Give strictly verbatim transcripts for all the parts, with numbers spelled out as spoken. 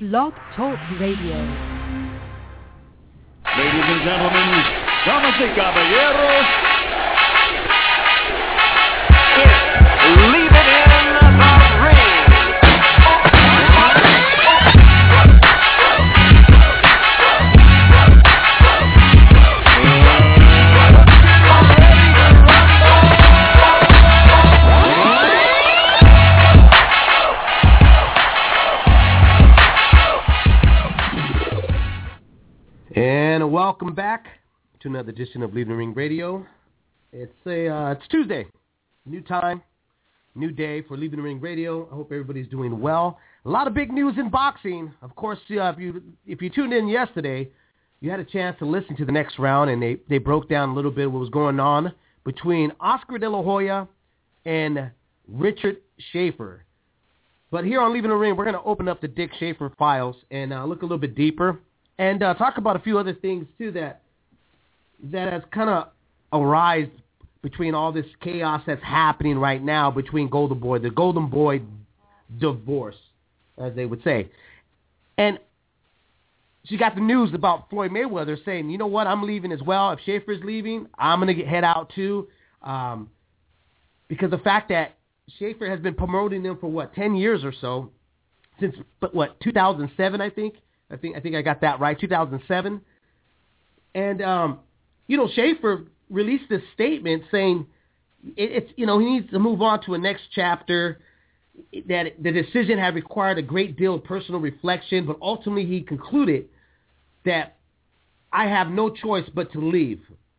Blog Talk Radio. Ladies and gentlemen, damas y caballeros, it's Leave It In the Ring. And welcome back to another edition of Leave It In the Ring Radio. It's a uh, it's Tuesday, new time, new day for Leave It In the Ring Radio. I hope everybody's doing well. A lot of big news in boxing. Of course, uh, if you if you tuned in yesterday, you had a chance to listen to the next round, and they, they broke down a little bit what was going on between Oscar De La Hoya and Richard Schaefer. But here on Leave It In the Ring, we're going to open up the Dick Schaefer files and uh, look a little bit deeper. And uh, talk about a few other things, too, that that has kind of arisen between all this chaos that's happening right now between Golden Boy, the Golden Boy divorce, as they would say. And she got the news about Floyd Mayweather saying, you know what, I'm leaving as well. If Schaefer's leaving, I'm going to head out, too. Um, because the fact that Schaefer has been promoting them for, what, ten years or so, since, but what, two thousand seven, I think? I think I think I got that right, two thousand seven. And, um, you know, Schaefer released this statement saying it, it's, you know, he needs to move on to a next chapter, that the decision had required a great deal of personal reflection, but ultimately he concluded that I have no choice but to leave.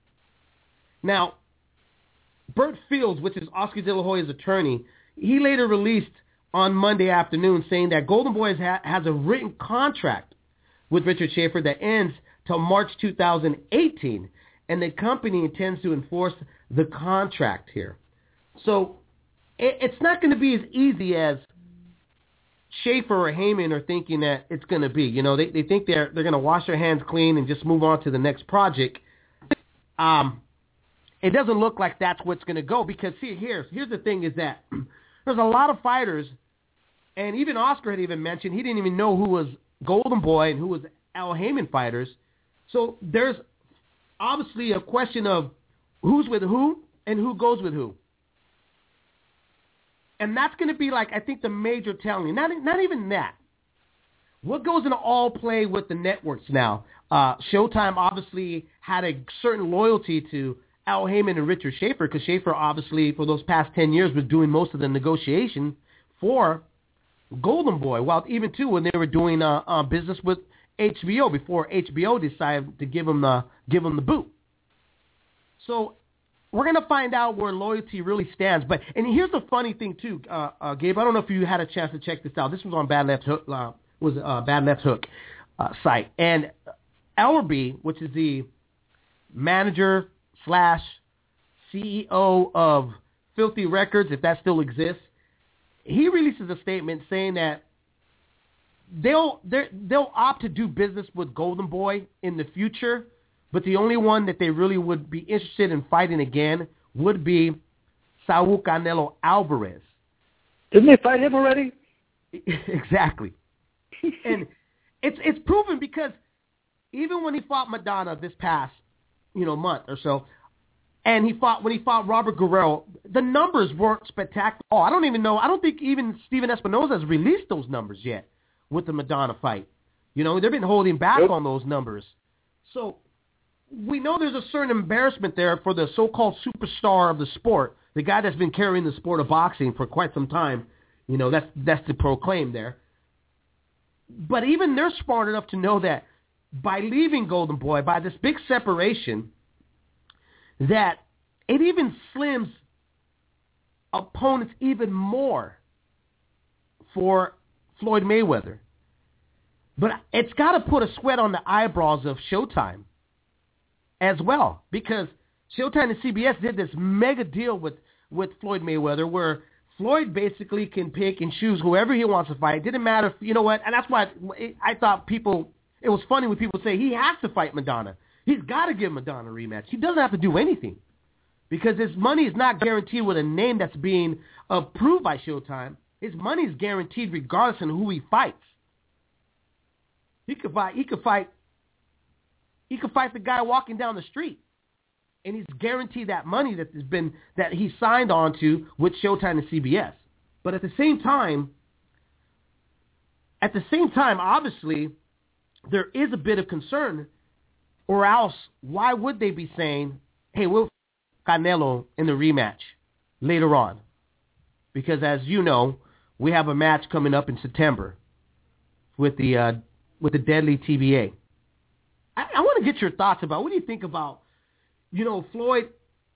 Now, Bert Fields, which is Oscar De La Hoya's attorney, he later released on Monday afternoon saying that Golden Boy ha- has a written contract with Richard Schaefer that ends till March two thousand eighteen, and the company intends to enforce the contract here. So it, it's not going to be as easy as Schaefer or Heyman are thinking that it's going to be. You know, they, they think they're they're going to wash their hands clean and just move on to the next project. Um, it doesn't look like that's what's going to go, because see, here's here's the thing is that there's a lot of fighters, and even Oscar had even mentioned he didn't even know who was Golden Boy and who was Al Heyman fighters. So there's obviously a question of who's with who and who goes with who. And that's going to be like, I think, the major telling. Not, not even that. What goes into all play with the networks now? Uh, Showtime obviously had a certain loyalty to Al Heyman and Richard Schaefer, because Schaefer obviously for those past ten years was doing most of the negotiation for Golden Boy. Well, even too when they were doing uh, uh, business with H B O before H B O decided to give them the give them the boot. So we're gonna find out where loyalty really stands. But and here's the funny thing too, uh, uh, Gabe. I don't know if you had a chance to check this out. This was on Bad Left Hook, uh, was uh, Bad Left Hook uh, site, and Ellerby, which is the manager slash C E O of Filthy Records, if that still exists. He releases a statement saying that they'll they'll opt to do business with Golden Boy in the future, but the only one that they really would be interested in fighting again would be Saul Canelo Alvarez. Didn't they fight him already? Exactly. And it's it's proven, because even when he fought Madonna this past, you know, month or so, and he fought when he fought Robert Guerrero, the numbers weren't spectacular. Oh, I don't even know. I don't think even Steven Espinoza has released those numbers yet with the Madonna fight. You know, they've been holding back yep. on those numbers. So we know there's a certain embarrassment there for the so-called superstar of the sport, the guy that's been carrying the sport of boxing for quite some time. You know, that's that's the proclaim there. But even they're smart enough to know that by leaving Golden Boy, by this big separation, that it even slims opponents even more for Floyd Mayweather. But it's got to put a sweat on the eyebrows of Showtime as well, because Showtime and C B S did this mega deal with, with Floyd Mayweather where Floyd basically can pick and choose whoever he wants to fight. It didn't matter, if, you know what, and that's why I, I thought people, it was funny when people say he has to fight Madonna. He's got to give Madonna a rematch. He doesn't have to do anything, because his money is not guaranteed with a name that's being approved by Showtime. His money is guaranteed regardless of who he fights. He could fight. He could fight. He could fight the guy walking down the street, and he's guaranteed that money that has been that he signed on to with Showtime and C B S. But at the same time, at the same time, obviously, there is a bit of concern, or else why would they be saying, "Hey, we'll Canelo in the rematch later on," because as you know, we have a match coming up in September with the uh, with the Deadly T B A. I, I want to get your thoughts about what do you think about, you know, Floyd.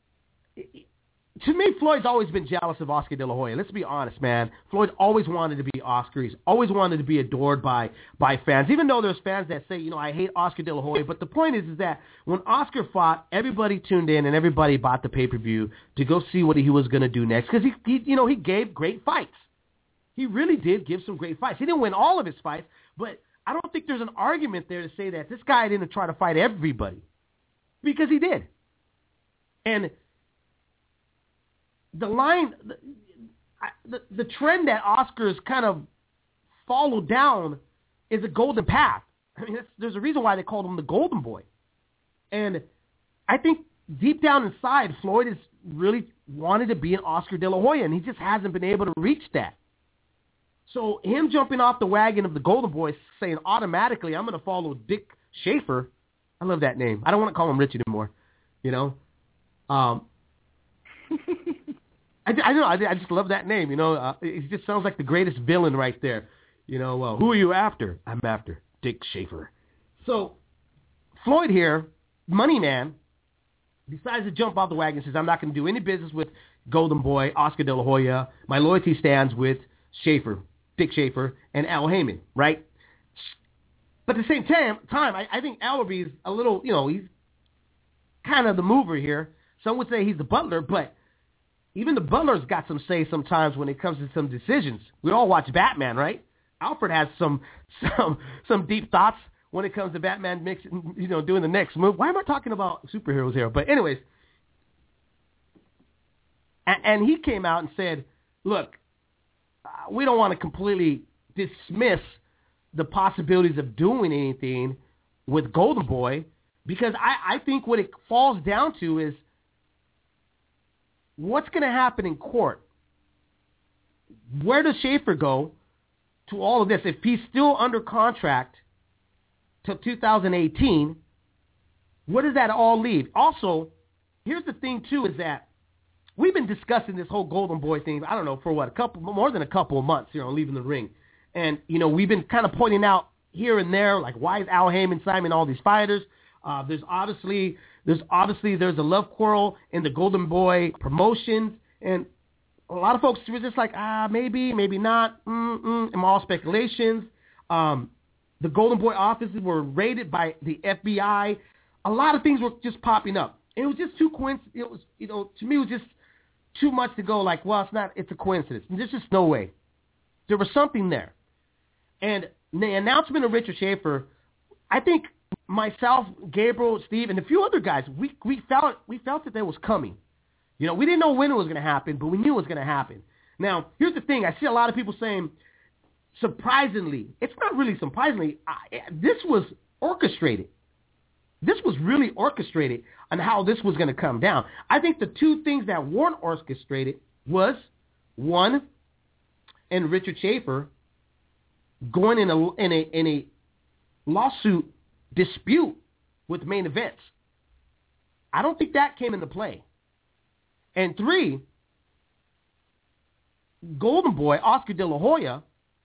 To me, Floyd's always been jealous of Oscar De La Hoya. Let's be honest, man. Floyd always wanted to be Oscar. He's always wanted to be adored by by fans, even though there's fans that say, you know, I hate Oscar De La Hoya. But the point is, is that when Oscar fought, everybody tuned in and everybody bought the pay-per-view to go see what he was going to do next because, he, he, you know, he gave great fights. He really did give some great fights. He didn't win all of his fights, but I don't think there's an argument there to say that this guy didn't try to fight everybody because he did. And the line, the, the, the trend that Oscar's kind of followed down is a golden path. I mean, there's a reason why they called him the Golden Boy. And I think deep down inside, Floyd has really wanted to be an Oscar De La Hoya, and he just hasn't been able to reach that. So him jumping off the wagon of the Golden Boy, saying automatically, I'm going to follow Dick Schaefer. I love that name. I don't want to call him Rich anymore, you know. Um, I, I don't know. I, I just love that name. You know, uh, it just sounds like the greatest villain right there. You know, uh, who are you after? I'm after Dick Schaefer. So Floyd here, money man, decides to jump off the wagon and says, I'm not going to do any business with Golden Boy, Oscar De La Hoya. My loyalty stands with Schaefer, Dick Schaefer, and Al Heyman, right? But at the same time, time I, I think Al-Rabi's a little, you know, he's kind of the mover here. Some would say he's the butler, but even the butler's got some say sometimes when it comes to some decisions. We all watch Batman, right? Alfred has some some some deep thoughts when it comes to Batman mixing, you know, doing the next move. Why am I talking about superheroes here? But anyways, and, and he came out and said, look, uh, we don't want to completely dismiss the possibilities of doing anything with Golden Boy because I, I think what it falls down to is what's going to happen in court? Where does Schaefer go to all of this? If he's still under contract till two thousand eighteen, where does that all leave? Also, here's the thing, too, is that we've been discussing this whole Golden Boy thing, I don't know, for what, a couple, more than a couple of months here on Leaving the Ring. And, you know, we've been kind of pointing out here and there, like, why is Al Heyman signing all these fighters? Uh, there's obviously... There's obviously there's a love quarrel in the Golden Boy promotions, and a lot of folks were just like, ah, maybe, maybe not, mm-mm, and all speculations. Um, the Golden Boy offices were raided by the F B I. A lot of things were just popping up. And it was just too coincident. It was, you know, to me, it was just too much to go like, well, it's not, it's a coincidence. And there's just no way. There was something there. And the announcement of Richard Schaefer, I think myself, Gabriel, Steve, and a few other guys, we we felt we felt that that was coming. You know, we didn't know when it was going to happen, but we knew it was going to happen. Now, here's the thing. I see a lot of people saying, surprisingly, it's not really surprisingly. I, this was orchestrated. This was really orchestrated on how this was going to come down. I think the two things that weren't orchestrated was, one, and Richard Schaefer going in a in a in a lawsuit dispute with Main Events. I don't think that came into play. And three, Golden Boy, Oscar De La Hoya,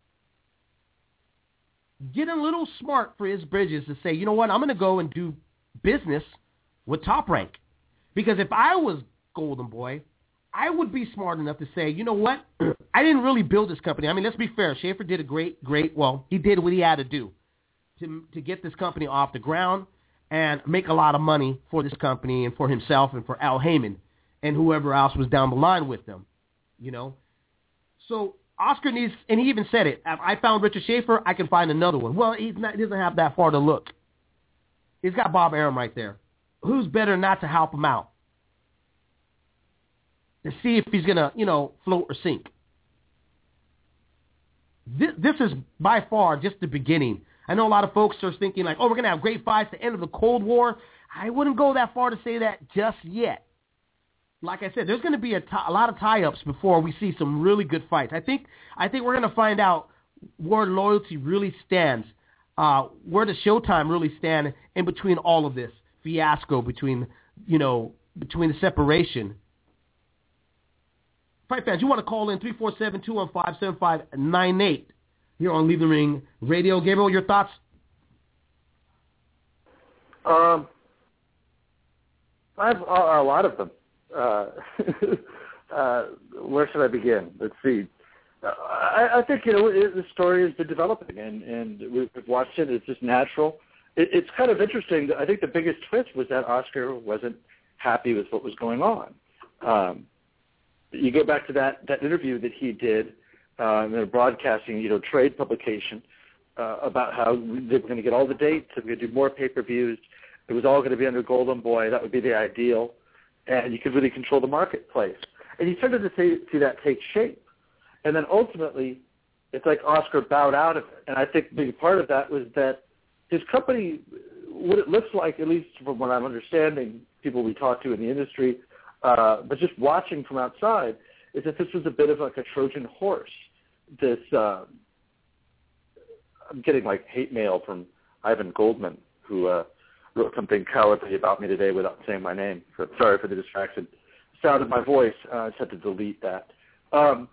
getting a little smart for his bridges to say, you know what, I'm going to go and do business with Top Rank. Because if I was Golden Boy, I would be smart enough to say, you know what, I didn't really build this company. I mean, let's be fair. Schaefer did a great, great, well, he did what he had to do to to get this company off the ground and make a lot of money for this company and for himself and for Al Heyman and whoever else was down the line with them, you know. So Oscar needs, and he even said it, if I found Richard Schaefer, I can find another one. Well, he's not, he doesn't have that far to look. He's got Bob Arum right there. Who's better not to help him out? To see if he's going to, you know, float or sink. This, this is by far just the beginning I know a lot of folks are thinking like, oh, we're going to have great fights, the end of the Cold War. I wouldn't go that far to say that just yet. Like I said, there's going to be a, t- a lot of tie-ups before we see some really good fights. I think I think we're going to find out where loyalty really stands, uh, where does Showtime really stand in between all of this fiasco, between, you know, between the separation. Fight fans, you want to call in three four seven, two one five, seven five nine eight here on Leave the Ring Radio. Gabriel, your thoughts? Um, I have a, a lot of them. Uh, uh, where should I begin? Let's see. Uh, I, I think, you know, it, the story has been developing, and, and we've watched it. It's just natural. It, it's kind of interesting. I think the biggest twist was that Oscar wasn't happy with what was going on. Um, you go back to that, that interview that he did uh, in a broadcasting, you know, trade publication uh, about how they were going to get all the dates, they were going to do more pay-per-views. It was all going to be under Golden Boy. That would be the ideal. And you could really control the marketplace. And you started to see, see that take shape. And then ultimately, it's like Oscar bowed out of it. And I think a big part of that was that his company, what it looks like, at least from what I'm understanding, people we talk to in the industry, uh, but just watching from outside, is that this was a bit of like a Trojan horse. This, uh, I'm getting like hate mail from Ivan Goldman, who uh, wrote something cowardly about me today without saying my name. So, sorry for the distraction. Sound of my voice, uh, I just had to delete that. Um,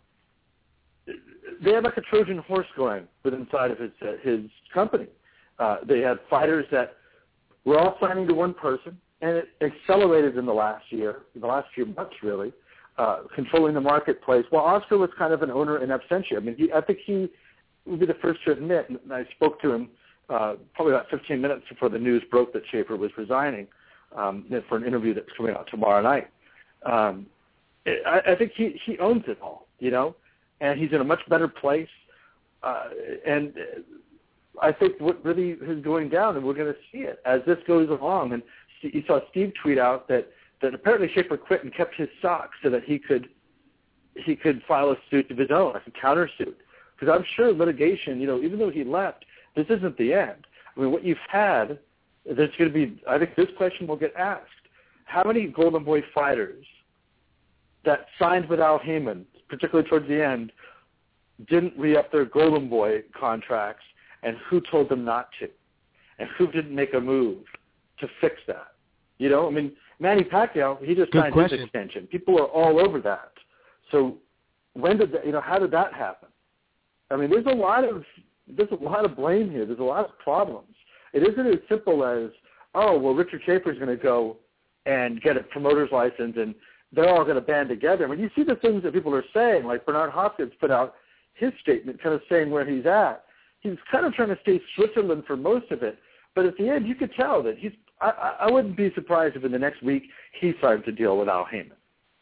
they had like a Trojan horse going with inside of his uh, his company. Uh, they had fighters that were all signing to one person, and it accelerated in the last year, in the last few months really, uh, controlling the marketplace. While Oscar was kind of an owner in absentia. I mean, he, I think he would be the first to admit, and I spoke to him Uh, probably about fifteen minutes before the news broke that Schaefer was resigning um, for an interview that's coming out tomorrow night. Um, I, I think he, he owns it all, you know, and he's in a much better place. Uh, and I think what really is going down, and we're going to see it as this goes along. And you saw Steve tweet out that, that apparently Schaefer quit and kept his socks so that he could he could file a suit of his own, like a countersuit. Because I'm sure litigation, you know, even though he left, this isn't the end. I mean, what you've had, there's going to be, I think this question will get asked. How many Golden Boy fighters that signed with Al Heyman, particularly towards the end, didn't re-up their Golden Boy contracts, and who told them not to? And who didn't make a move to fix that? You know, I mean, Manny Pacquiao, he just Good signed question. his extension. People are all over that. So when did that, you know, how did that happen? I mean, there's a lot of There's a lot of blame here. There's a lot of problems. It isn't as simple as, oh, well, Richard Schaefer's going to go and get a promoter's license, and they're all going to band together. When you see the things that people are saying, like Bernard Hopkins put out his statement kind of saying where he's at, he's kind of trying to stay Switzerland for most of it. But at the end, you could tell that he's – I, I wouldn't be surprised if in the next week he signs a deal with Al Heyman.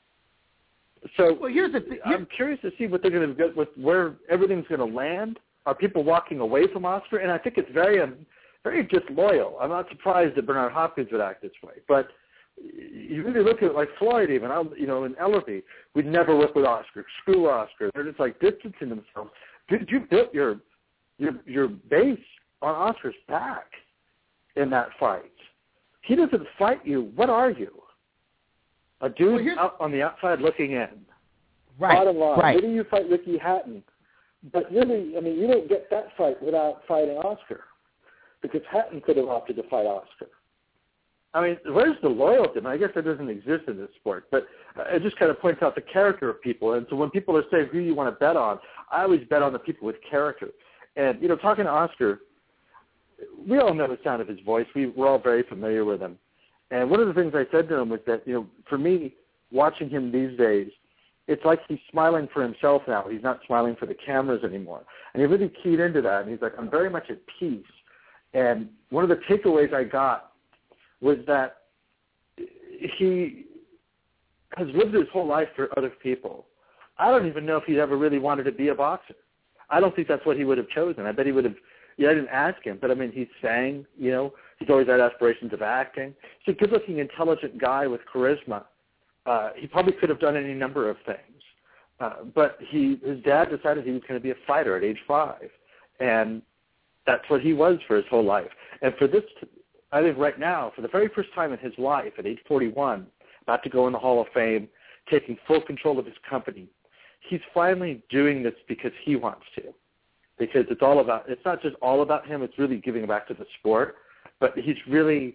So well, here's the th- I'm curious to see what they're going to get with where everything's going to land. Are people walking away from Oscar? And I think it's very, um, very disloyal. I'm not surprised that Bernard Hopkins would act this way. But you really look at it like Floyd even, you know, in Ellerby, we'd never work with Oscar. Screw Oscar. They're just like distancing themselves. Dude, you built your, your, your base on Oscar's back in that fight. He doesn't fight you. What are you? A dude well, out on the outside looking in. Right, Bottom line, right. Maybe you fight Ricky Hatton. But really, I mean, you don't get that fight without fighting Oscar, because Hatton could have opted to fight Oscar. I mean, where's the loyalty? I mean, I guess that doesn't exist in this sport, but it just kind of points out the character of people. And so when people are saying who you want to bet on, I always bet on the people with character. And, you know, talking to Oscar, we all know the sound of his voice. We, we're all very familiar with him. And one of the things I said to him was that, you know, for me, watching him these days, it's like he's smiling for himself now. He's not smiling for the cameras anymore. And he really keyed into that. And he's like, I'm very much at peace. And one of the takeaways I got was that he has lived his whole life for other people. I don't even know if he ever really wanted to be a boxer. I don't think that's what he would have chosen. I bet he would have, yeah, I didn't ask him, but I mean, he sang, you know, he's always had aspirations of acting. He's a good-looking, intelligent guy with charisma. Uh, he probably could have done any number of things, uh, but he his dad decided he was going to be a fighter at age five, and That's what he was for his whole life. And for this, I think right now, for the very first time in his life, at age forty-one, about to go in the Hall of Fame, taking full control of his company, he's finally doing this because he wants to. Because it's all about, it's not just all about him, it's really giving back to the sport. But he's really,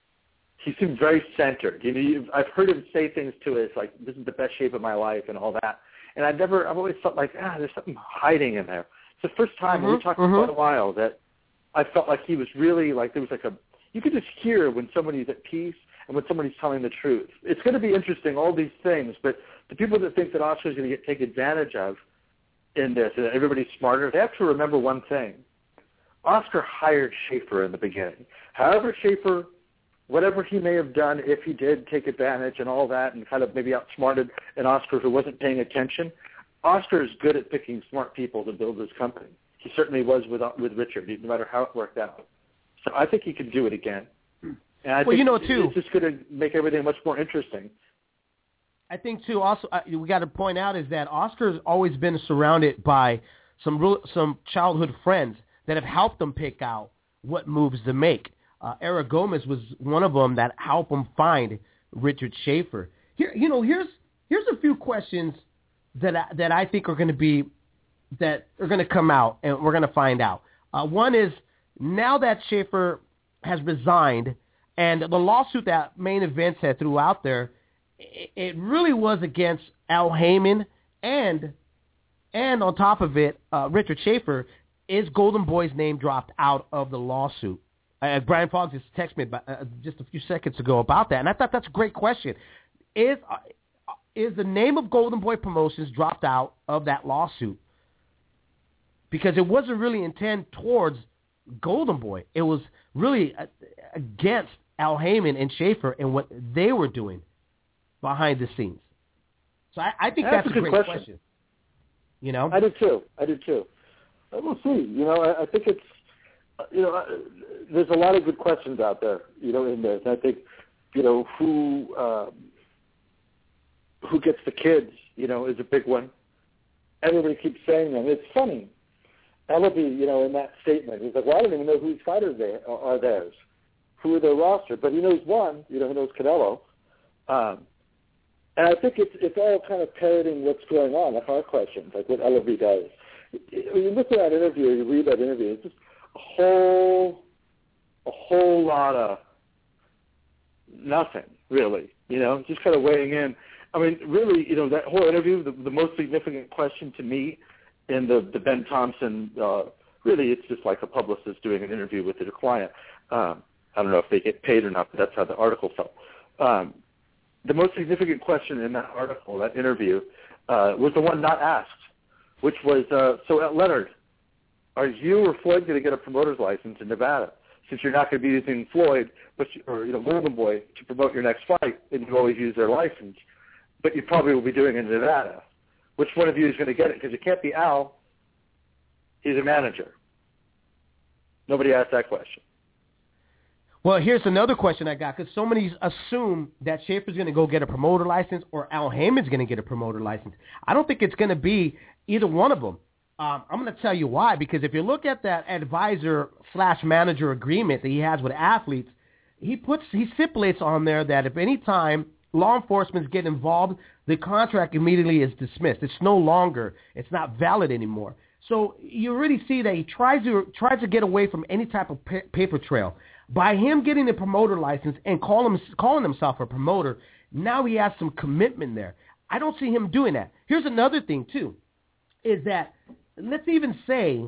he seems very centered. You know, you've, I've heard him say things to us like, this is the best shape of my life and all that. And I've never, I've always felt like, ah, there's something hiding in there. It's the first time, mm-hmm, we talked mm-hmm. for quite a while, that I felt like he was really, like there was like a, you could just hear when somebody's at peace and when somebody's telling the truth. It's going to be interesting, all these things, but the people that think that Oscar's going to get taken advantage of in this, and everybody's smarter, they have to remember one thing. Oscar hired Schaefer in the beginning. However, Schaefer, whatever he may have done, if he did take advantage and all that and kind of maybe outsmarted an Oscar who wasn't paying attention, Oscar is good at picking smart people to build his company. He certainly was with with Richard, no matter how it worked out. So I think he can do it again. And I well, think you know, too, it's just going to make everything much more interesting. I think, too, also, uh, we got to point out is that Oscar's always been surrounded by some real, some childhood friends that have helped him pick out what moves to make. Uh, Eric Gomez was one of them that helped him find Richard Schaefer. Here, you know, here's here's a few questions that I, that I think are going to be that are going to come out, and we're going to find out. Uh, one is, now that Schaefer has resigned, and the lawsuit that Main Events had threw out there, it, it really was against Al Heyman, and and on top of it, uh, Richard Schaefer. Is Golden Boy's name dropped out of the lawsuit? Uh, Brian Fogg just texted me about, uh, just a few seconds ago about that, and I thought that's a great question. Is uh, is the name of Golden Boy Promotions dropped out of that lawsuit? Because it wasn't really intended towards Golden Boy. It was really uh, against Al Heyman and Schaefer and what they were doing behind the scenes. So I, I think that's, that's a, a great question. question. You know, I do too. I do too. We'll see. You know, I, I think it's, you know, uh, there's a lot of good questions out there, you know, in this. And I think, you know, who um, who gets the kids, you know, is a big one. Everybody keeps saying them. It's funny. Ellaby, you know, in that statement, he's like, well, I don't even know whose fighters they are, are theirs. Who are their roster? But he knows one. You know, he knows Canelo. Um, and I think it's it's all kind of parroting what's going on, like our questions, like what Ellaby does. When you look at that interview, you read that interview, it's just a whole, a whole lot of nothing, really, you know, just kind of weighing in. I mean, really, you know, that whole interview, the, the most significant question to me in the, the Ben Thompson, uh, really it's just like a publicist doing an interview with their client. Um, I don't know if they get paid or not, but that's how the article felt. Um, the most significant question in that article, that interview, uh, was the one not asked. Which was, uh, so at Leonard, are you or Floyd going to get a promoter's license in Nevada? Since you're not going to be using Floyd, but you, or you know Golden Boy to promote your next fight, and you always use their license, but you probably will be doing it in Nevada. Which one of you is going to get it? Because it can't be Al. He's a manager. Nobody asked that question. Well, here's another question I got, because so many assume that Schaefer's going to go get a promoter license or Al Heyman's going to get a promoter license. I don't think it's going to be either one of them. Um, I'm going to tell you why, because if you look at that advisor slash manager agreement that he has with athletes, he puts he stipulates on there that if any time law enforcement get involved, the contract immediately is dismissed. It's no longer, it's not valid anymore. So you really see that he tries to tries to get away from any type of pa- paper trail. By him getting the promoter license and call him, calling himself a promoter, now he has some commitment there. I don't see him doing that. Here's another thing, too, is that let's even say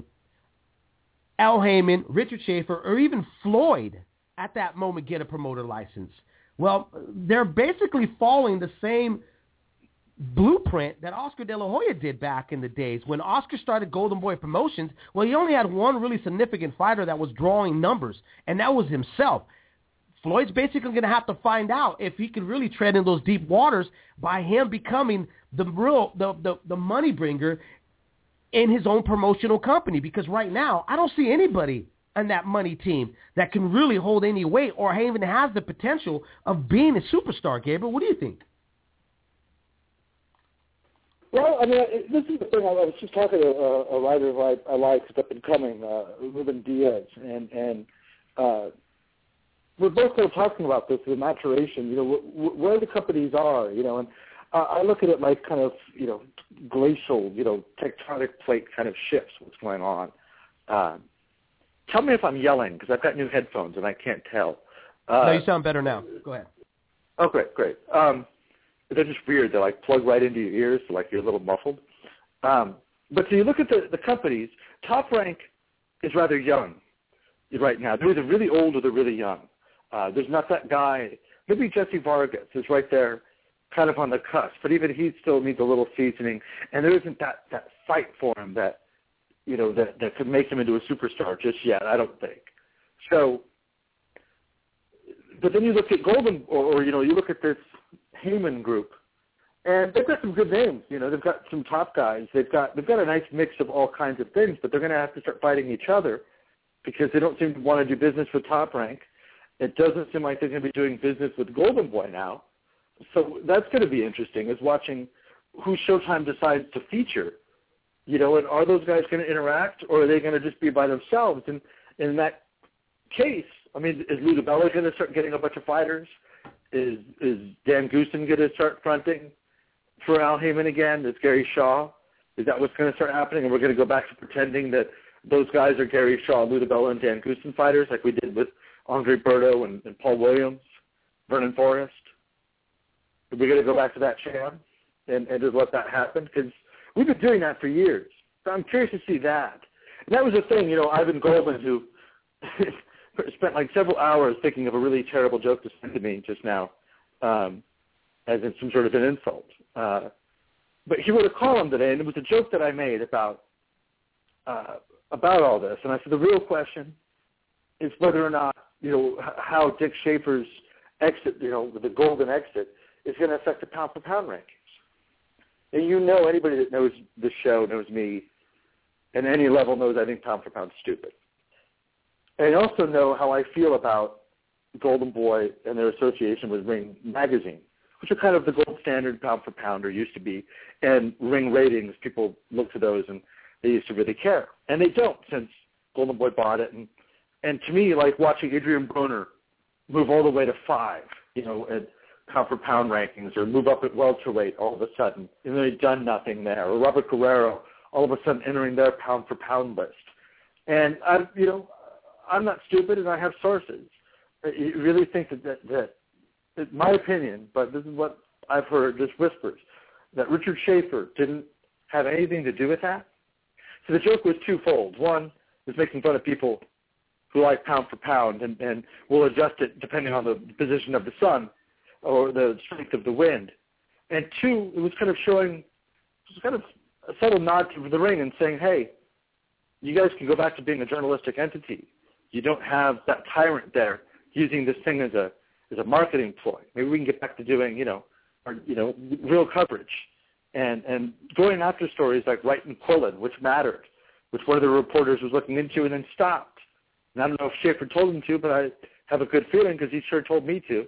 Al Heyman, Richard Schaefer, or even Floyd at that moment get a promoter license. Well, they're basically following the same blueprint that Oscar De La Hoya did back in the days. When Oscar started Golden Boy Promotions, well, he only had one really significant fighter that was drawing numbers, and that was himself. Floyd's basically going to have to find out if he can really tread in those deep waters by him becoming the real the, the, the money bringer in his own promotional company, because right now I don't see anybody on that money team that can really hold any weight or even has the potential of being a superstar. Gabriel, what do you think? Well, I mean, it, this is the thing. I, I was just talking to a, a writer who I, I like, who's up and coming, uh, Ruben Diaz, and and uh, we're both kind of talking about this, the maturation. You know, wh- where the companies are. You know, and uh, I look at it like kind of you know glacial, you know, tectonic plate kind of shifts. What's going on? Uh, tell me if I'm yelling because I've got new headphones and I can't tell. Uh, no, you sound better now. Go ahead. Oh, great, great. Um, they're just weird. They like plug right into your ears, so like you're a little muffled. Um, but so you look at the, the companies. Top Rank is rather young right now. They're either really old or they're really young. Uh, there's not that guy. Maybe Jesse Vargas is right there, kind of on the cusp. But even he still needs a little seasoning. And there isn't that, that fight for him that you know that that could make him into a superstar just yet. I don't think. So. But then you look at Golden, or, or you know, you look at this Heyman group, and they've got some good names. You know, they've got some top guys. They've got they've got a nice mix of all kinds of things. But they're going to have to start fighting each other because they don't seem to want to do business with Top Rank. It doesn't seem like they're going to be doing business with Golden Boy now. So that's going to be interesting. Is watching who Showtime decides to feature. You know, and are those guys going to interact, or are they going to just be by themselves? And in that case. I mean, is Lou DiBella going to start getting a bunch of fighters? Is is Dan Goossen going to start fronting for Al Heyman again? Is Gary Shaw? Is that what's going to start happening? And we're going to go back to pretending that those guys are Gary Shaw, Lou DiBella, and Dan Goossen fighters like we did with Andre Berto and, and Paul Williams, Vernon Forrest? Are we going to go back to that sham and, and just let that happen? Because we've been doing that for years. So I'm curious to see that. And that was the thing, you know, Ivan Goldman, who spent like several hours thinking of a really terrible joke to send to me just now, um, as in some sort of an insult. Uh, but he wrote a column today, and it was a joke that I made about uh, about all this. And I said the real question is whether or not, you know, how Dick Schaefer's exit, you know, the golden exit, is going to affect the pound-for-pound rankings. And you know, anybody that knows the show knows me, and any level knows I think pound-for-pound is stupid. And I also know how I feel about Golden Boy and their association with Ring Magazine, which are kind of the gold standard pound for pound, or used to be. And Ring ratings, people look to those and they used to really care. And they don't since Golden Boy bought it. And, and to me, like watching Adrian Broner move all the way to five, you know, at pound for pound rankings, or move up at welterweight all of a sudden, and they've done nothing there. Or Robert Guerrero all of a sudden entering their pound for pound list. And I, you know, I'm not stupid, and I have sources. I really think that, that, that it's my opinion, but this is what I've heard, just whispers, that Richard Schaefer didn't have anything to do with that. So the joke was twofold. One was making fun of people who like pound for pound and, and will adjust it depending on the position of the sun or the strength of the wind. And two, it was kind of showing, it was kind of a subtle nod to the Ring and saying, hey, you guys can go back to being a journalistic entity. You don't have that tyrant there using this thing as a as a marketing ploy. Maybe we can get back to doing, you know, or, you know, real coverage and and going after stories like Wright and Quillen, which mattered, which one of the reporters was looking into and then stopped. And I don't know if Schaefer told him to, but I have a good feeling because he sure told me to.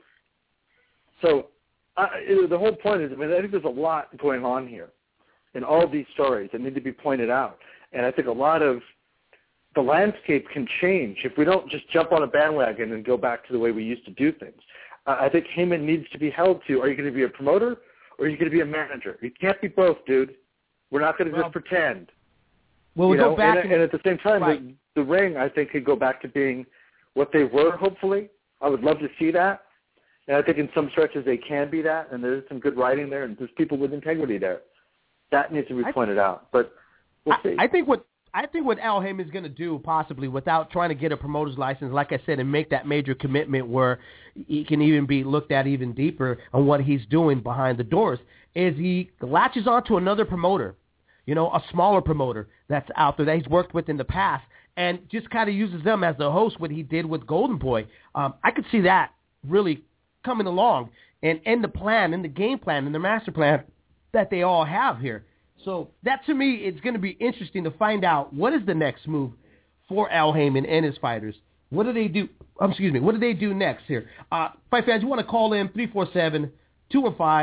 So I, it, the whole point is, I mean, I think there's a lot going on here in all these stories that need to be pointed out. And I think a lot of the landscape can change if we don't just jump on a bandwagon and go back to the way we used to do things. Uh, I think Heyman needs to be held to, are you going to be a promoter or are you going to be a manager? You can't be both, dude. We're not going to well, just pretend. Well, we you go know? back. And, and, and at the same time, right. the, the Ring, I think, could go back to being what they were, hopefully. I would love to see that. And I think in some stretches they can be that, and there's some good writing there, and there's people with integrity there. That needs to be pointed I, out. But we'll I, see. I think what I think what Al Heyman is going to do, possibly without trying to get a promoter's license, like I said, and make that major commitment where he can even be looked at even deeper on what he's doing behind the doors, is he latches onto another promoter, you know, a smaller promoter that's out there that he's worked with in the past, and just kind of uses them as the host, what he did with Golden Boy. Um, I could see that really coming along and in the plan, in the game plan, in the master plan that they all have here. So that, to me, it's going to be interesting to find out what is the next move for Al Heyman and his fighters. What do they do? Um, excuse me. What do they do next here? Uh, Fight fans, you want to call in three four seven, two one five,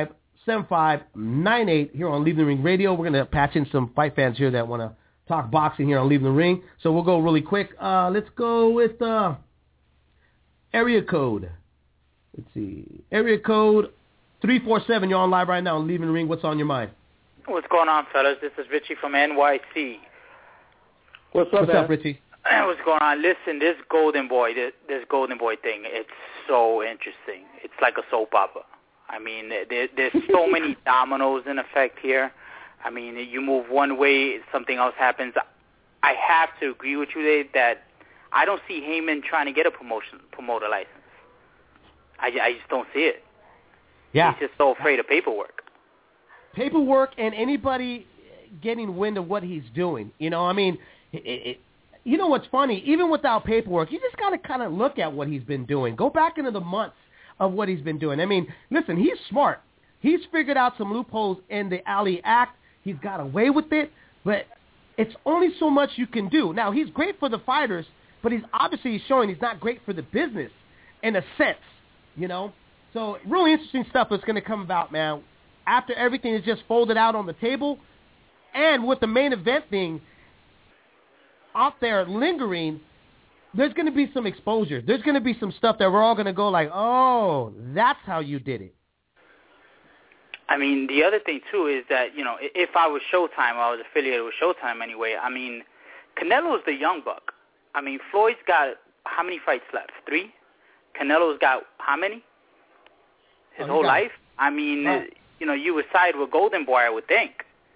seven five nine eight here on Leaving the Ring Radio. We're going to patch in some fight fans here that want to talk boxing here on Leaving the Ring. So we'll go really quick. Uh, let's go with uh, area code. Let's see. Area code three four seven. You're on live right now on Leaving the Ring. What's on your mind? What's going on, fellas? This is Richie from N Y C. What's up, What's man? up, Richie? What's going on? Listen, this Golden Boy, this, this Golden Boy thing, it's so interesting. It's like a soap opera. I mean, there, there's so many dominoes in effect here. I mean, you move one way, something else happens. I have to agree with you, Dave, that I don't see Heyman trying to get a promotion promoter license. I, I just don't see it. Yeah. He's just so afraid of paperwork. Paperwork and anybody getting wind of what he's doing. You know, I mean, it, it, you know what's funny? Even without paperwork, you just got to kind of look at what he's been doing. Go back into the months of what he's been doing. I mean, listen, he's smart. He's figured out some loopholes in the Ali Act. He's got away with it, but it's only so much you can do. Now, he's great for the fighters, but he's obviously showing he's not great for the business in a sense, you know? So really interesting stuff is going to come about, man. After everything is just folded out on the table, and with the main event thing out there lingering, there's going to be some exposure. There's going to be some stuff that we're all going to go like, oh, that's how you did it. I mean, the other thing, too, is that, you know, if I was Showtime, or I was affiliated with Showtime anyway, I mean, Canelo's the young buck. I mean, Floyd's got how many fights left? Three? Canelo's got how many? His oh, whole life? I mean, right. you know, you would side with Golden Boy, I would think.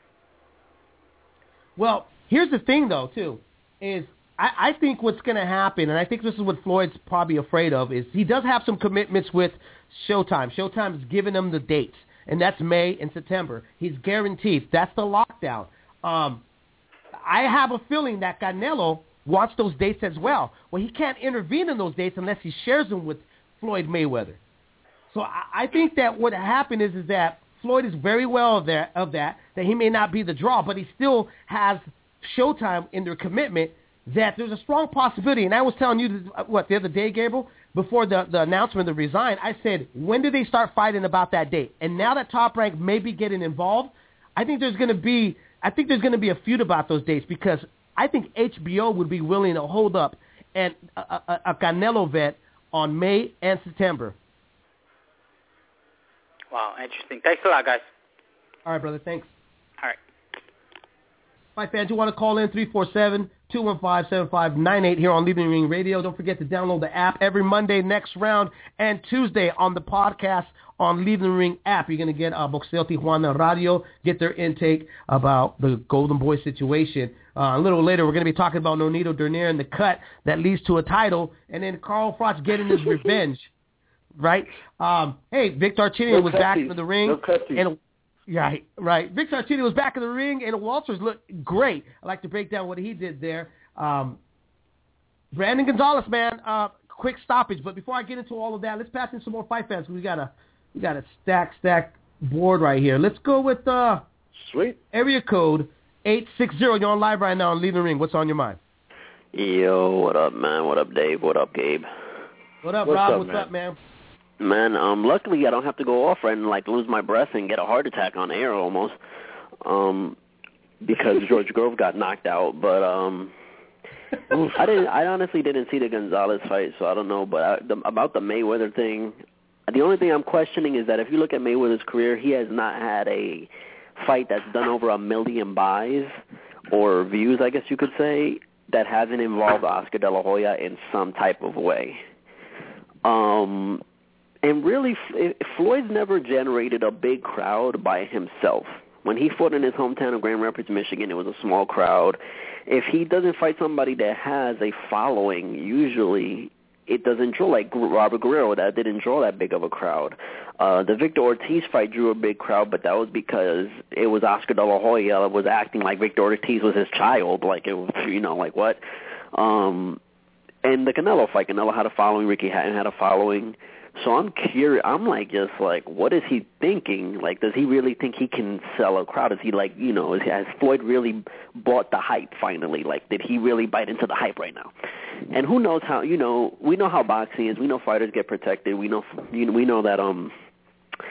Well, here's the thing, though, too, is I, I think what's going to happen, and I think this is what Floyd's probably afraid of, is he does have some commitments with Showtime. Showtime's giving him the dates, and that's May and September. He's guaranteed. That's the lockdown. Um, I have a feeling that Canelo wants those dates as well. Well, he can't intervene in those dates unless he shares them with Floyd Mayweather. So I, I think that what happened is, is that Floyd is very well of that, of that, that he may not be the draw, but he still has Showtime in their commitment that there's a strong possibility. And I was telling you, this, what, the other day, Gabriel, before the, the announcement to resign, I said, when do they start fighting about that date? And now that Top Rank may be getting involved, I think there's going to be, I think there's going to be a feud about those dates, because I think H B O would be willing to hold up and a, a, a Canelo vet on May and September. Wow, interesting. Thanks a lot, guys. All right, brother. Thanks. All right. Fight fans, you want to call in three four seven, two one five, seven five nine eight here on Leaving the Ring Radio. Don't forget to download the app every Monday, next round, and Tuesday on the podcast on Leaving the Ring app. You're going to get uh, Boxeo Tijuana Radio, get their intake about the Golden Boy situation. Uh, a little later, we're going to be talking about Nonito Donaire and the cut that leads to a title, and then Carl Froch getting his revenge. Right? Um, hey, Victor Archini no was cutsies. back in the ring. No and Right, right. Victor Archini was back in the ring, and Walters looked great. I like to break down what he did there. Um, Brandon Gonzalez, man, uh, quick stoppage. But before I get into all of that, let's pass in some more fight fans. We got a we got a stack stack board right here. Let's go with uh, Sweet. area code eight six zero. You're on live right now on Leaving the Ring. What's on your mind? Yo, what up, man? What up, Dave? What up, Gabe? What up, What's Rob? up, What's man? up, man? Man, um, luckily I don't have to go off and like lose my breath and get a heart attack on air almost, um, because George Grove got knocked out. But um, I didn't. I honestly didn't see the Gonzalez fight, so I don't know. But I, the, about the Mayweather thing, the only thing I'm questioning is that if you look at Mayweather's career, he has not had a fight that's done over a million buys or views, I guess you could say, that hasn't involved Oscar De La Hoya in some type of way. Um. And really, Floyd's never generated a big crowd by himself. When he fought in his hometown of Grand Rapids, Michigan, it was a small crowd. If he doesn't fight somebody that has a following, usually it doesn't draw, like Robert Guerrero, that didn't draw that big of a crowd. Uh, the Victor Ortiz fight drew a big crowd, but that was because it was Oscar De La Hoya was acting like Victor Ortiz was his child, like it was, you know, like what? Um, and the Canelo fight, Canelo had a following, Ricky Hatton had a following. So I'm curious. I'm like, just like, what is he thinking? Like, does he really think he can sell a crowd? Is he like, you know, is, has Floyd really bought the hype finally? Like, did he really bite into the hype right now? And who knows how, you know, we know how boxing is. We know fighters get protected. We know, you know we know that um,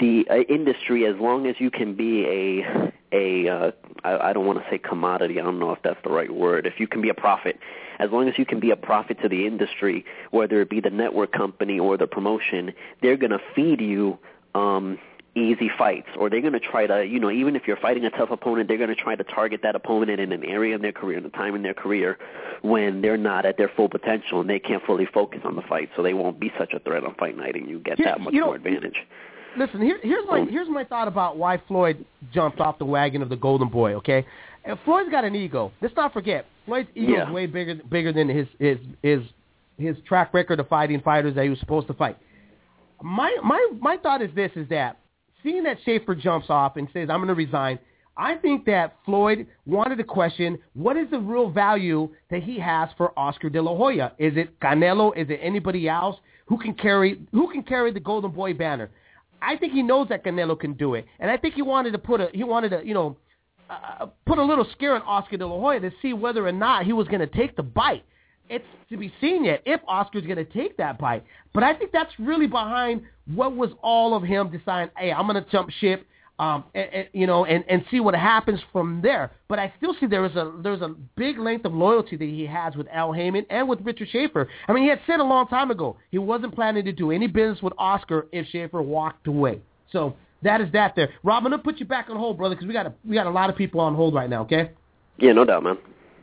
the uh, industry, as long as you can be a a uh, I, I don't want to say commodity. I don't know if that's the right word. If you can be a profit, as long as you can be a profit to the industry, whether it be the network company or the promotion, they're going to feed you um, easy fights, or they're going to try to, you know, even if you're fighting a tough opponent, they're going to try to target that opponent in an area of their career, in a time in their career when they're not at their full potential and they can't fully focus on the fight, so they won't be such a threat on fight night, and you get Here, that much you know, more advantage. Listen, here, here's my here's my thought about why Floyd jumped off the wagon of the Golden Boy. Okay, and Floyd's got an ego. Let's not forget, Floyd's ego Yeah. is way bigger bigger than his his his his track record of fighting fighters that he was supposed to fight. My my my thought is this: is that seeing that Schaefer jumps off and says, "I'm going to resign," I think that Floyd wanted to question what is the real value that he has for Oscar De La Hoya. Is it Canelo? Is it anybody else who can carry who can carry the Golden Boy banner? I think he knows that Canelo can do it, and I think he wanted to put a he wanted to you know uh, put a little scare on Oscar De La Hoya to see whether or not he was going to take the bite. It's to be seen yet if Oscar's going to take that bite, but I think that's really behind what was all of him deciding, hey, I'm going to jump ship, um, and, and, you know, and, and see what happens from there. But I still see there is a there's a big length of loyalty that he has with Al Heyman and with Richard Schaefer. I mean, he had said a long time ago he wasn't planning to do any business with Oscar if Schaefer walked away. So that is that there. Rob, I'm gonna put you back on hold, brother, because we got a, we got a lot of people on hold right now. Okay? Yeah, no doubt, man.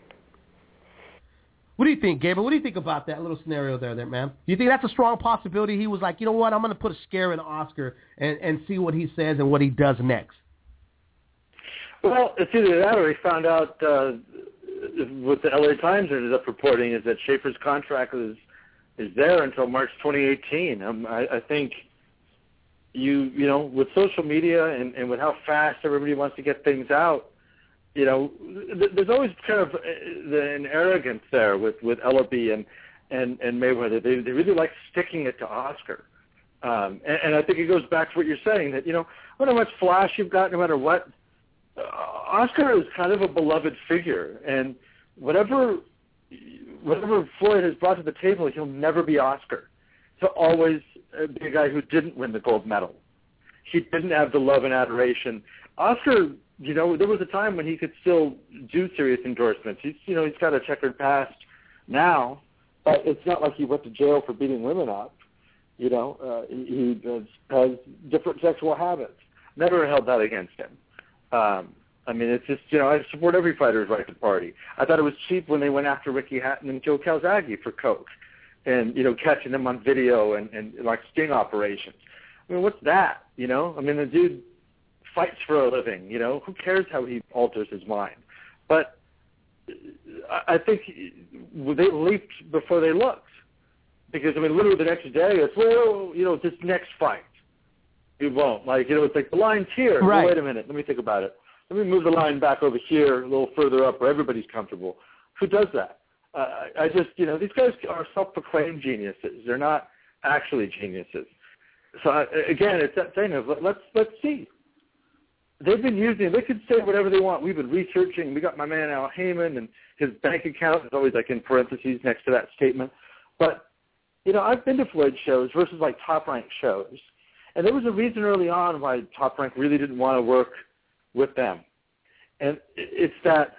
What do you think, Gabriel? What do you think about that little scenario there, there, man? Do you think that's a strong possibility? He was like, you know what, I'm going to put a scare in Oscar and, and see what he says and what he does next. Well, it's either that or he found out uh, what the L A Times ended up reporting is that Schaefer's contract is is there until March twenty eighteen. Um, I, I think you you know with social media and, and with how fast everybody wants to get things out, you know, th- there's always kind of an arrogance there with, with Ellaby and, and, and Mayweather. They, they really like sticking it to Oscar. Um, and, and I think it goes back to what you're saying, that, you know, no matter how much flash you've got, no matter what, uh, Oscar is kind of a beloved figure. And whatever whatever Floyd has brought to the table, he'll never be Oscar. He'll always be a guy who didn't win the gold medal. He didn't have the love and adoration. Oscar, you know, there was a time when he could still do serious endorsements. He's, you know, he's got a checkered past now, but it's not like he went to jail for beating women up. You know, uh, he, he has different sexual habits. Never held that against him. Um, I mean, it's just, you know, I support every fighter's right to party. I thought it was cheap when they went after Ricky Hatton and Joe Calzaghe for coke and, you know, catching them on video and, and like sting operations. I mean, what's that, you know? I mean, the dude fights for a living, you know? Who cares how he alters his mind? But I think they leaped before they looked. Because, I mean, literally the next day, it's, well, you know, this next fight. You won't. Like, you know, it's like the line's here. Right. Well, wait a minute. Let me think about it. Let me move the line back over here a little further up where everybody's comfortable. Who does that? Uh, I just, you know, these guys are self-proclaimed geniuses. They're not actually geniuses. So, uh, again, it's that thing of let's let's see. They've been using, they could say whatever they want. We've been researching. We got my man Al Heyman, and his bank account is always like in parentheses next to that statement. But, you know, I've been to Floyd shows versus like Top Rank shows. And there was a reason early on why Top Rank really didn't want to work with them. And it's that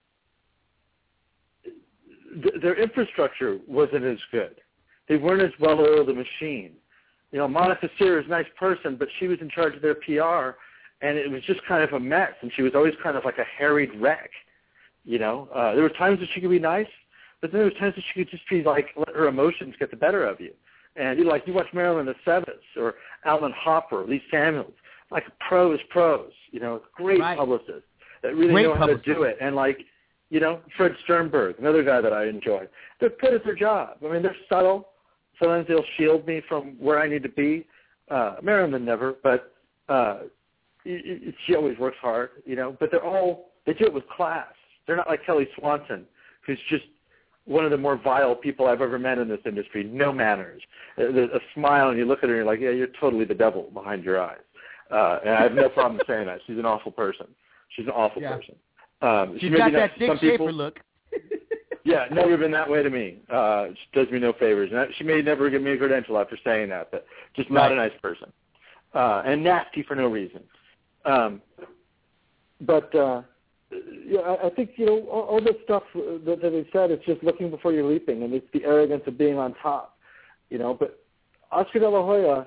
th- their infrastructure wasn't as good. They weren't as well-oiled a machine. You know, Monica Sear is a nice person, but she was in charge of their P R, and it was just kind of a mess, and she was always kind of like a harried wreck. You know, uh, there were times that she could be nice, but then there were times that she could just be like, let her emotions get the better of you. And you like you watch Marilyn Aceves or Alan Hopper, Lee Samuels, like pros, pros. You know, great right. publicists that really great know how publicists. to do it. And like, you know, Fred Sternberg, another guy that I enjoy. They're good at their job. I mean, they're subtle. Sometimes they'll shield me from where I need to be. Uh, Marilyn never, but uh, it, it, she always works hard. You know, but they're all they do it with class. They're not like Kelly Swanson, who's just one of the more vile people I've ever met in this industry. No manners. There's a smile, and you look at her, and you're like, yeah, you're totally the devil behind your eyes. Uh, and I have no problem saying that. She's an awful person. She's an awful yeah. person. Um, She's she got nice that Dick Schaefer people. look. Yeah, never been that way to me. Uh, she does me no favors. And she may never give me a credential after saying that, but just not right. a nice person. uh, and nasty for no reason. Um, but uh, yeah, I, I think you know all, all this stuff that, that they said. It's just looking before you're leaping, and it's the arrogance of being on top. You know, but Oscar De La Hoya.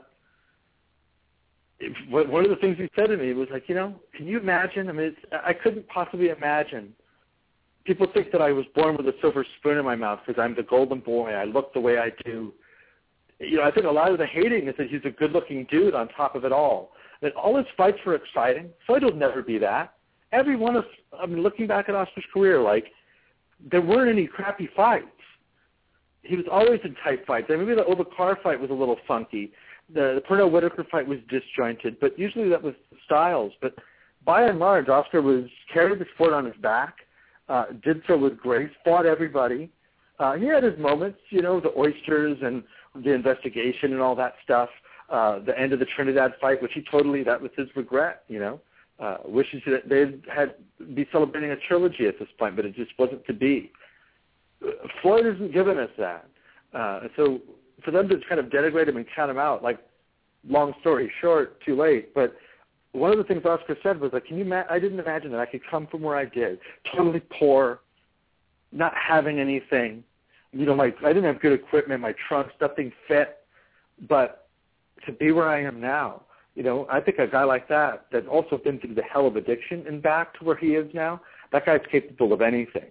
If, one of the things he said to me was like, you know, can you imagine? I mean, it's, I couldn't possibly imagine. People think that I was born with a silver spoon in my mouth because I'm the golden boy. I look the way I do. You know, I think a lot of the hating is that he's a good-looking dude on top of it all. That all his fights were exciting. Floyd will never be that. Every one of, I mean, looking back at Oscar's career, like, there weren't any crappy fights. He was always in tight fights. I mean, maybe the Obakar fight was a little funky. The, the Pernell-Whitaker fight was disjointed, but usually that was styles. But by and large, Oscar was carried the sport on his back, uh, did so with grace, fought everybody. Uh, he had his moments, you know, the oysters and the investigation and all that stuff, uh, the end of the Trinidad fight, which he totally, that was his regret, you know. Uh, wishes that they had be celebrating a trilogy at this point, but it just wasn't to be. Floyd isn't giving us that. Uh, so for them to kind of denigrate him and count him out, like, long story short, too late. But one of the things Oscar said was, like, can you ma- I didn't imagine that I could come from where I did, totally poor, not having anything. You know, my, I didn't have good equipment, my trunks, nothing fit. But to be where I am now, you know, I think a guy like that, that also been through the hell of addiction and back to where he is now, that guy's capable of anything.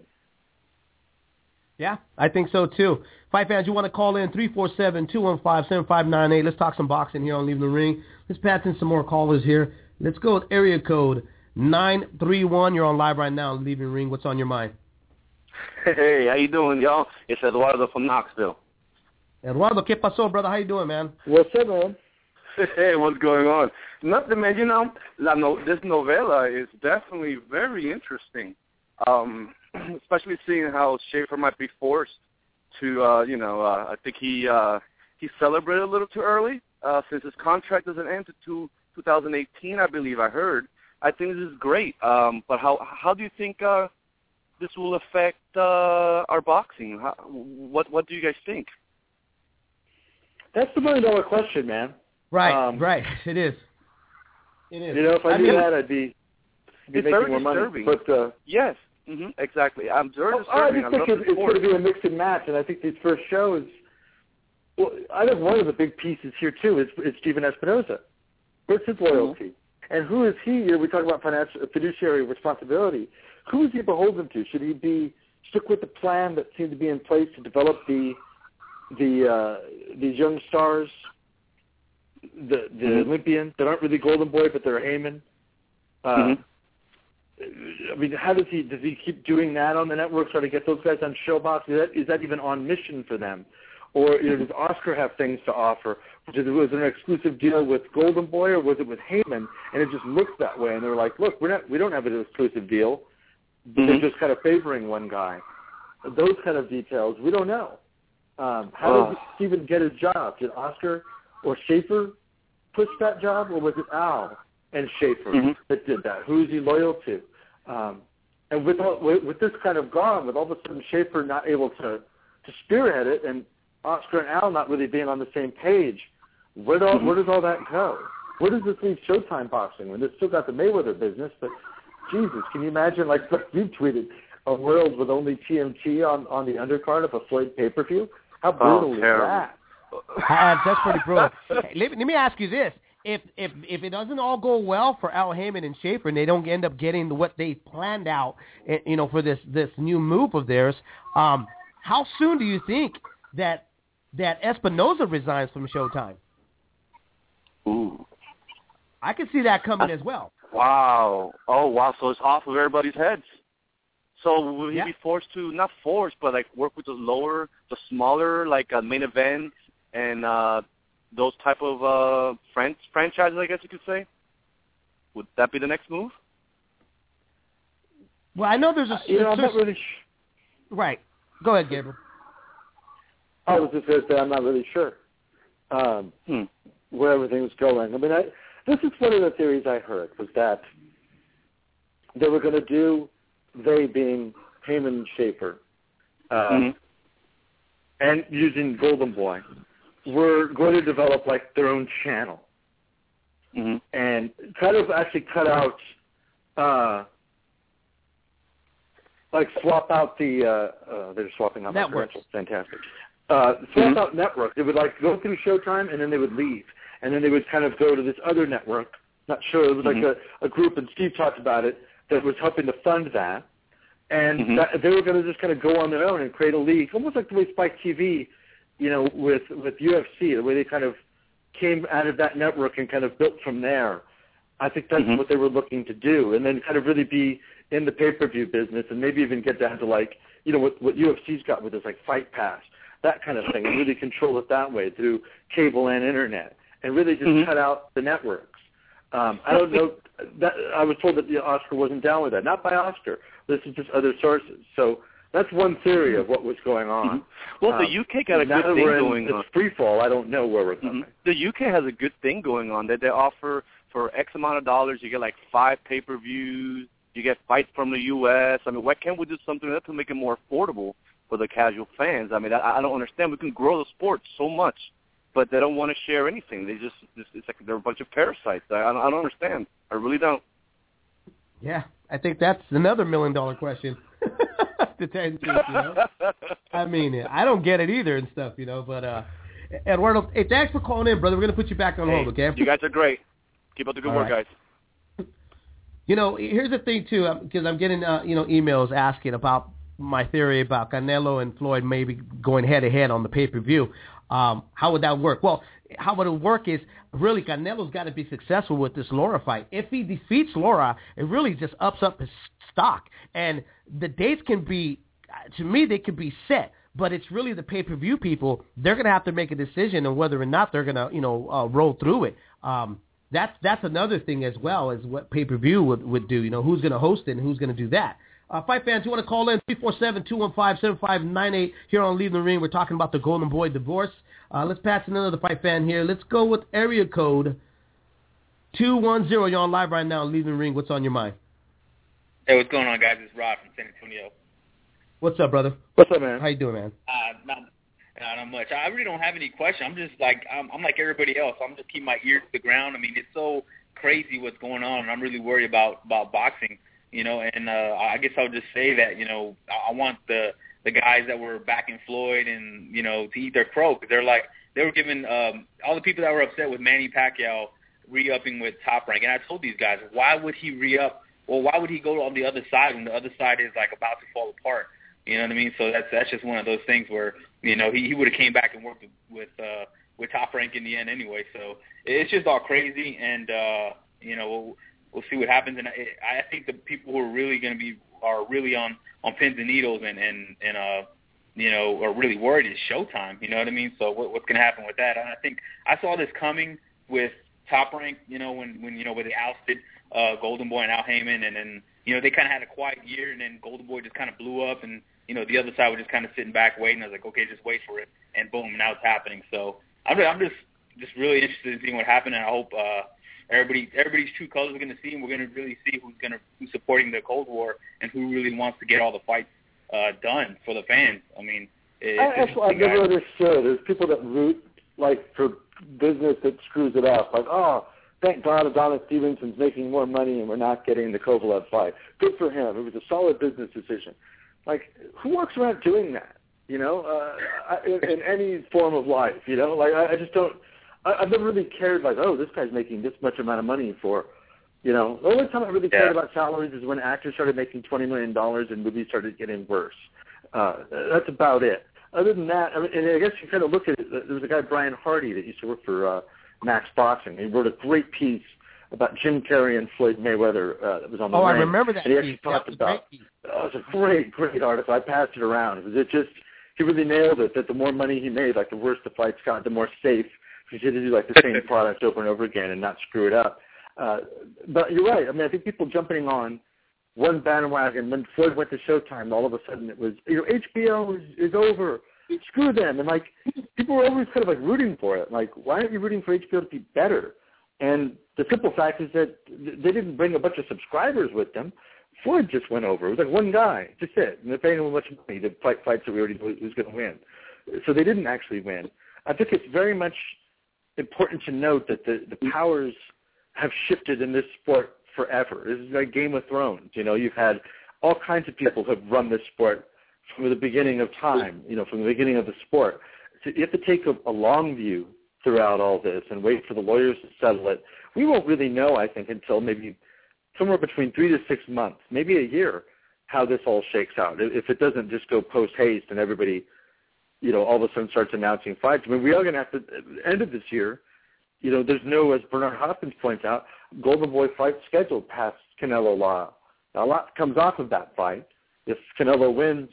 Yeah, I think so, too. Fight fans, you want to call in three four seven, two one five, seven five nine eight. Let's talk some boxing here on Leaving the Ring. Let's pass in some more callers here. Let's go with area code nine three one. You're on live right now on Leaving the Ring. What's on your mind? Hey, how you doing, y'all? It's Eduardo from Knoxville. Eduardo, ¿qué pasó, brother? How you doing, man? What's up, man? Hey, what's going on? Nothing, man. You know, la no, this novella is definitely very interesting. Um, especially seeing how Schaefer might be forced to, uh, you know, uh, I think he uh, he celebrated a little too early uh, since his contract doesn't end until two thousand eighteen, I believe I heard. I think this is great. Um, but how how do you think uh, this will affect uh, our boxing? How, what what do you guys think? That's the million dollar question, man. Right, um, right. It is. It is. You know, if I, I knew mean, that, I'd be, be it's making very more disturbing. money. But, uh, yes. Mm-hmm, exactly. I'm very oh, disturbing. I just think I it, it's going to be a mixed match, and I think these first shows. Well, I think one of the big pieces here too is, is Steven Espinoza. What's his loyalty, mm-hmm. and who is he? You know, we talk about financial fiduciary responsibility. Who is he beholden to? Should he be stick with the plan that seemed to be in place to develop the the uh, these young stars, the the mm-hmm. Olympians that aren't really Golden Boy, but they're Heyman? Uh, mm-hmm. I mean, how does he does he keep doing that on the network, try to get those guys on Showbox? Is that is that even on mission for them, or you know, does Oscar have things to offer? Was it, was it an exclusive deal with Golden Boy, or was it with Heyman? And it just looks that way, and they're like, look, we're not we don't have an exclusive deal. Mm-hmm. They're just kind of favoring one guy. Those kind of details we don't know. Um, how oh. did Steven get his job? Did Oscar or Schaefer push that job, or was it Al and Schaefer mm-hmm. that did that? Who is he loyal to? Um, and with, all, with with this kind of gone, with all of a sudden Schaefer not able to, to spearhead it, and Oscar and Al not really being on the same page, where, do all, mm-hmm. where does all that go? Where does this leave Showtime boxing? When they've still got the Mayweather business, but Jesus, can you imagine, like, like you tweeted, a world with only T M T on, on the undercard of a Floyd pay-per-view? How brutal oh, is terrible. that? Uh, that's pretty brutal. Hey, let, let me ask you this. If if if it doesn't all go well for Al Heyman and Schaefer, and they don't end up getting what they planned out, you know, for this, this new move of theirs, um, how soon do you think that that Espinoza resigns from Showtime? Ooh, I can see that coming as well. Wow! Oh, wow! So it's off of everybody's heads. So will he yeah. be forced to, not forced, but like work with the lower, the smaller, like uh, main event and uh, those type of uh, fran- franchises, I guess you could say? Would that be the next move? Well, I know there's a... You know, I'm not really sh- Right. Go ahead, Gabriel. I was just going to say I'm not really sure um, hmm. where everything's going. I mean, I, this is one of the theories I heard, was that they were going to do, they being Heyman and Schaefer, uh, mm-hmm. and using Golden Boy, were going to develop like their own channel. mm-hmm. and kind of actually cut out, uh, like swap out the, uh, uh, they're swapping out networks. my fantastic. Uh, swap mm-hmm. out network. They would like go through Showtime and then they would leave. And then they would kind of go to this other network. Not sure. It was mm-hmm. like a, a group, and Steve talked about it, that was helping to fund that. And mm-hmm. that, they were going to just kind of go on their own and create a league, almost like the way Spike T V, you know, with, with U F C, the way they kind of came out of that network and kind of built from there. I think that's mm-hmm. what they were looking to do, and then kind of really be in the pay-per-view business and maybe even get down to, like, you know, what, what U F C's got with this, like, Fight Pass, that kind of thing, and really control it that way through cable and internet, and really just mm-hmm. cut out the networks. Um, I don't know. That, I was told that the Oscar wasn't down with that. Not by Oscar. This is just other sources. So that's one theory of what was going on. Mm-hmm. Well, the um, U K got a now good thing we're in going this on. free fall. I don't know where we're going. Mm-hmm. The U K has a good thing going on that they offer for X amount of dollars. You get like five pay-per-views. You get fights from the U S. I mean, why can't we do something like that to make it more affordable for the casual fans? I mean, I, I don't understand. We can grow the sport so much, but they don't want to share anything. They just, just it's like they're a bunch of parasites. I, I don't understand. I really don't. Yeah, I think that's another million-dollar question to tend to, you know? I mean, I don't get it either and stuff, you know, but, uh, Eduardo, hey, thanks for calling in, brother. We're going to put you back on hey, hold, okay? You guys are great. Keep up the good All work, right. guys. You know, here's the thing, too, because I'm getting, uh, you know, emails asking about my theory about Canelo and Floyd maybe going head-to-head on the pay-per-view. Um, how would that work? Well, how would it work is really Canelo's got to be successful with this Lara fight. If he defeats Lara, it really just ups up his stock. And the dates can be, to me, they can be set. But it's really the pay-per-view people. They're going to have to make a decision on whether or not they're going to, you know, uh, roll through it. Um, that's that's another thing as well as what pay-per-view would, would do. You know, who's going to host it and who's going to do that. Uh, fight fans, you want to call in three four seven, two one five, seven five nine eight here on Leaving the Ring. We're talking about the Golden Boy divorce. Uh, let's pass another fight fan here. Let's go with area code two one zero. You're on live right now, Leaving the Ring. What's on your mind? Hey, what's going on, guys? It's Rod from San Antonio. What's up, brother? What's up, man? How you doing, man? Uh, not, not much. I really don't have any question. I'm just like I'm, I'm like everybody else. I'm just keeping my ears to the ground. I mean, it's so crazy what's going on, and I'm really worried about about boxing. You know, and uh, I guess I would just say that, you know, I want the the guys that were backing Floyd and, you know, to eat their crow, because they're like, they were giving um, all the people that were upset with Manny Pacquiao re-upping with Top Rank. And I told these guys, why would he re-up? Well, why would he go on the other side when the other side is, like, about to fall apart? You know what I mean? So that's that's just one of those things where, you know, he, he would have came back and worked with with, uh, with Top Rank in the end anyway. So it's just all crazy, and, uh, you know, we'll, we'll see what happens. And I, I think the people who are really going to be are really on, on pins and needles and, and, and uh, you know, are really worried is Showtime. You know what I mean? So what, what's going to happen with that? And I think I saw this coming with Top Rank, you know, when, when you know, when they ousted uh, Golden Boy and Al Heyman, and then, you know, they kind of had a quiet year, and then Golden Boy just kind of blew up, and, you know, the other side was just kind of sitting back waiting. I was like, okay, just wait for it, and boom, now it's happening. So I'm, I'm just just really interested in seeing what happened, and I hope uh, everybody everybody's true colors are going to see, and we're going to really see who's going to who's supporting the Cold War and who really wants to get all the fights uh, done for the fans. I mean, it's, I, it's I've never understood. There's people that root like for business that screws it up. Like, oh, thank God Adonis Stevenson's making more money and we're not getting the Kovalev fight. Good for him. It was a solid business decision. Like, who walks around doing that? You know, uh, in, in any form of life. You know, like I, I just don't. I, I've never really cared. Like, oh, this guy's making this much amount of money for. You know, the only time I really cared yeah. about salaries is when actors started making twenty million dollars and movies started getting worse. Uh, that's about it. Other than that, I mean, and I guess you kind of look at it. There was a guy, Brian Hardy, that used to work for uh, Max Boxing. He wrote a great piece about Jim Carrey and Floyd Mayweather uh, that was on the Oh, ring. I remember that and he actually piece. talked That was about. a great piece. Oh, it was a great, great article. I passed it around. It was it just he really nailed it. That the more money he made, like the worse the fights got, the more safe. He had to do like the same product over and over again and not screw it up. Uh, but you're right. I mean, I think people jumping on one bandwagon. When Floyd went to Showtime, all of a sudden it was, you know, H B O is, is over. Screw them. And, like, people were always kind of, like, rooting for it. Like, why aren't you rooting for H B O to be better? And the simple fact is that they didn't bring a bunch of subscribers with them. Floyd just went over. It was like one guy. Just it. And they're paying him a bunch of money to fight fights that we already knew who's going to win. So they didn't actually win. I think it's very much important to note that the, the powers have shifted in this sport forever. This is like Game of Thrones. You know, you've had all kinds of people who have run this sport from the beginning of time, you know, from the beginning of the sport. So you have to take a, a long view throughout all this and wait for the lawyers to settle it. We won't really know, I think, until maybe somewhere between three to six months, maybe a year, how this all shakes out. If it doesn't just go post-haste and everybody, you know, all of a sudden starts announcing fights. I mean, we are going to have to, at the end of this year, you know, there's no, as Bernard Hopkins points out, Golden Boy fight scheduled past Canelo Lara. Now, a lot comes off of that fight. If Canelo wins,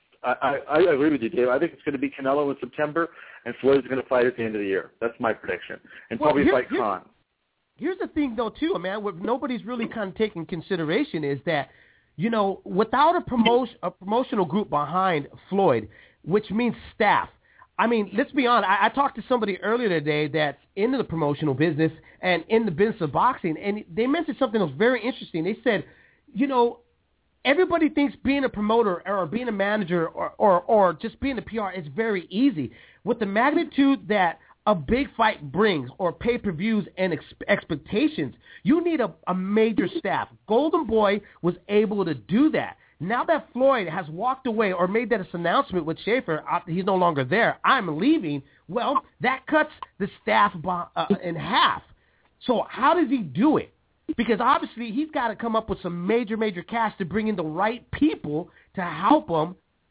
I, I, I agree with you, Dave. I think it's going to be Canelo in September, and Floyd's going to fight at the end of the year. That's my prediction. And well, probably here, fight here, Khan. Here's the thing, though, too, man. What nobody's really kind of taking consideration is that, you know, without a promotion, a promotional group behind Floyd, which means staff. I mean, let's be honest. I, I talked to somebody earlier today that's into the promotional business and in the business of boxing, and they mentioned something that was very interesting. They said, you know, everybody thinks being a promoter or being a manager or, or, or just being a P R is very easy. With the magnitude that a big fight brings or pay-per-views and ex- expectations, you need a, a major staff. Golden Boy was able to do that. Now that Floyd has walked away or made that announcement with Schaefer, uh, he's no longer there, I'm leaving, well, that cuts the staff by, uh, in half. So how does he do it? Because obviously he's got to come up with some major, major cash to bring in the right people to help him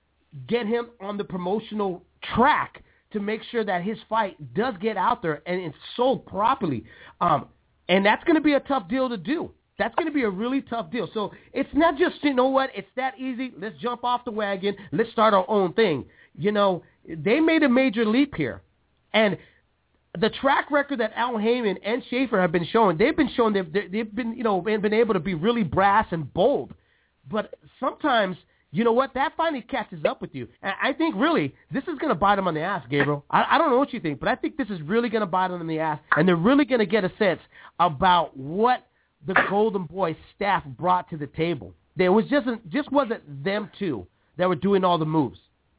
get him on the promotional track to make sure that his fight does get out there and it's sold properly. Um, and that's going to be a tough deal to do. That's going to be a really tough deal. So it's not just, you know what, it's that easy. Let's jump off the wagon. Let's start our own thing. You know, they made a major leap here. And the track record that Al Heyman and Schaefer have been showing, they've been showing they've, they've been, you know, been able to be really brass and bold. But sometimes, you know what, that finally catches up with you. And I think really this is going to bite them on the ass, Gabriel. I, I don't know what you think, but I think this is really going to bite them on the ass. And they're really going to get a sense about what the Golden Boy staff brought to the table. There was just just wasn't them two that were doing all the moves.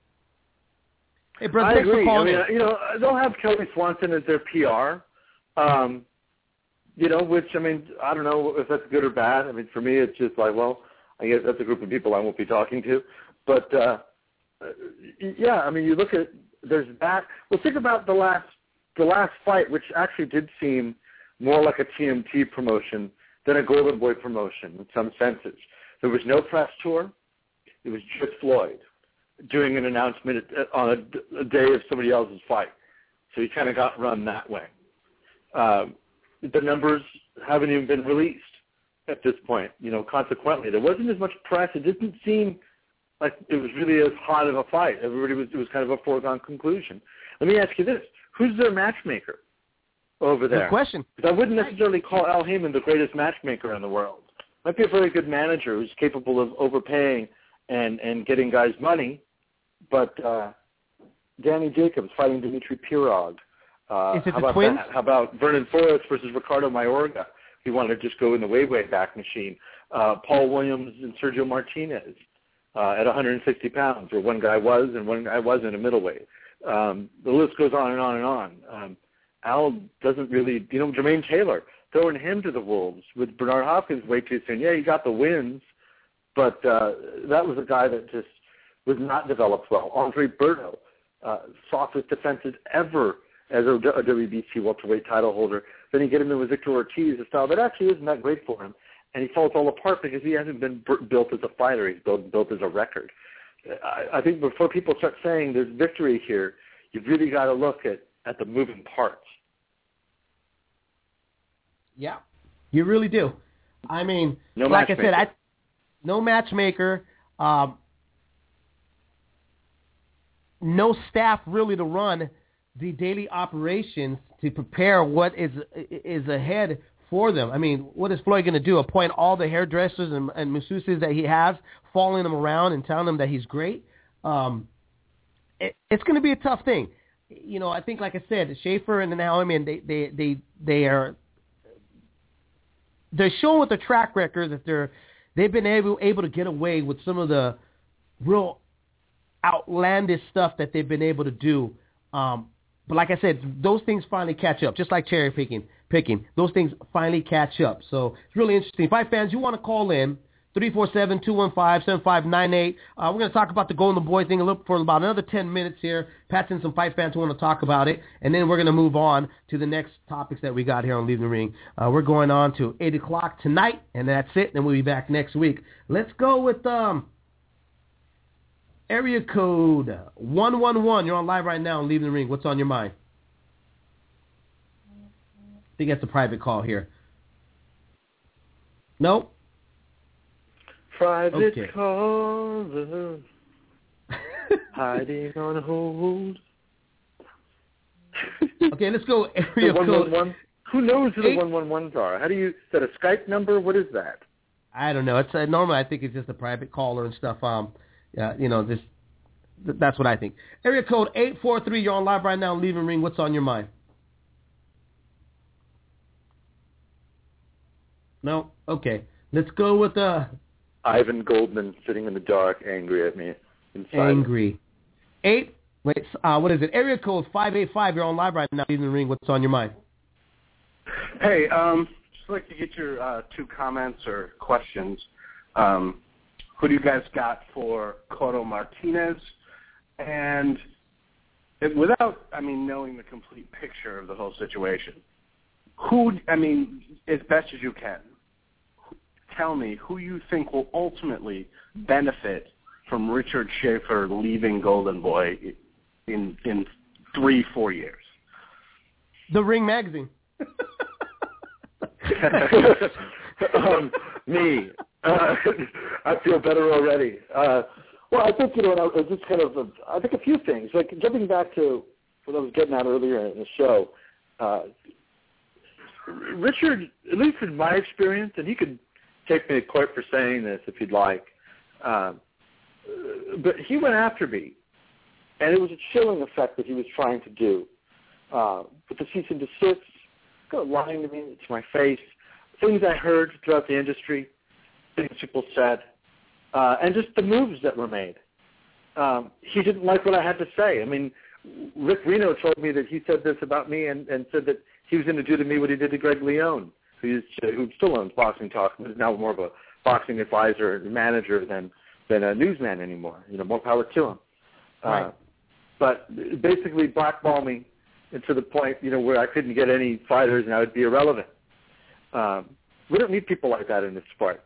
Hey, brother, I thanks agree. for calling I mean, in. you know, they'll have Kelly Swanson as their P R. Um, you know, which I mean, I don't know if that's good or bad. I mean, for me, it's just like, well, I guess that's a group of people I won't be talking to. But uh, yeah, I mean, you look at there's that. Well, think about the last the last fight, which actually did seem more like a T M T promotion than a Golden Boy promotion in some senses. There was no press tour. It was just Floyd doing an announcement on a, a day of somebody else's fight. So he kind of got run that way. Uh, the numbers haven't even been released at this point. You know, consequently, there wasn't as much press. It didn't seem like it was really as hot of a fight. Everybody was, it was kind of a foregone conclusion. Let me ask you this. Who's their matchmaker over there? Good question. Because I wouldn't necessarily call Al Heyman the greatest matchmaker in the world. Might be a very good manager who's capable of overpaying and, and getting guys money, but uh, Danny Jacobs fighting Dmitry Pirog. Uh, Is it how the about twins? That? How about Vernon Forrest versus Ricardo Mayorga? He wanted to just go in the way, way back machine. Uh, Paul Williams and Sergio Martinez uh, at one hundred sixty pounds, where one guy was and one guy wasn't a middleweight. Um, the list goes on and on and on. Um, Al doesn't really, you know, Jermaine Taylor, throwing him to the wolves with Bernard Hopkins way too soon. Yeah, he got the wins, but uh, that was a guy that just was not developed well. Andre Berto, uh, softest defenses ever as a, a W B C welterweight title holder. Then you get him in with Victor Ortiz, a style that actually isn't that great for him, and he falls all apart because he hasn't been b- built as a fighter. He's built, built as a record. I, I think before people start saying there's victory here, you've really got to look at, at the moving parts. Yeah, you really do. I mean, no like I matchmaker. said, I no matchmaker, um, no staff really to run the daily operations to prepare what is is ahead for them. I mean, what is Floyd going to do? Appoint all the hairdressers and, and masseuses that he has, following him around and telling them that he's great? Um, it, it's going to be a tough thing. You know, I think, like I said, Schaefer and now, I mean, they they they they are. They're showing with their track record that they're they've been able able to get away with some of the real outlandish stuff that they've been able to do. Um, but like I said, those things finally catch up, just like cherry picking. picking. Those things finally catch up. So it's really interesting. Fight fans, you want to call in, three four seven, two one five, seven five nine eight. Uh, we're going to talk about the Golden Boy thing a little for about another ten minutes here. Pat's in some fight fans who want to talk about it, and then we're going to move on to the next topics that we got here on Leaving the Ring. Uh, we're going on to eight o'clock tonight, and that's it. Then we'll be back next week. Let's go with um, area code one one one. You're on live right now on Leaving the Ring. What's on your mind? I think that's a private call here. Nope. Private okay. caller hiding on hold. Okay, let's go area the code. one one one. Who knows who Eight. the one one ones are? How do you? Is that a Skype number? What is that? I don't know. It's uh, normally I think it's just a private caller and stuff. Um, uh, you know, just th- that's what I think. Area code eight four three. You're on live right now. Leaving Ring. What's on your mind? No. Okay. Let's go with uh. Ivan Goldman sitting in the dark, angry at me. Inside. Angry. Eight. Wait. Uh, what is it? Area code five eight five. You're on live right now. Leaving Ring. What's on your mind? Hey, um, just like to get your uh, two comments or questions. Um, who do you guys got for Cotto Martinez? And it, without, I mean, knowing the complete picture of the whole situation, who, I mean, as best as you can, tell me who you think will ultimately benefit from Richard Schaefer leaving Golden Boy in in three, four years. The Ring magazine. um, me. Uh, I feel better already. Uh, well, I think, you know, I was just kind of, a, I think a few things. Like, jumping back to what I was getting at earlier in the show, uh, Richard, at least in my experience, and he could take me to court for saying this if you'd like, uh, but he went after me, and it was a chilling effect that he was trying to do. Uh, with the cease and desist, kind of lying to me to my face, things I heard throughout the industry, things people said, uh, and just the moves that were made. Um, he didn't like what I had to say. I mean, Rick Reno told me that he said this about me and, and said that he was going to do to me what he did to Greg Leone, who, who still owns Boxing Talk, but is now more of a boxing advisor and manager than, than a newsman anymore. You know, more power to him. Right. Uh, but basically blackball me, and to the point, you know, where I couldn't get any fighters and I would be irrelevant. Um, we don't need people like that in this sport.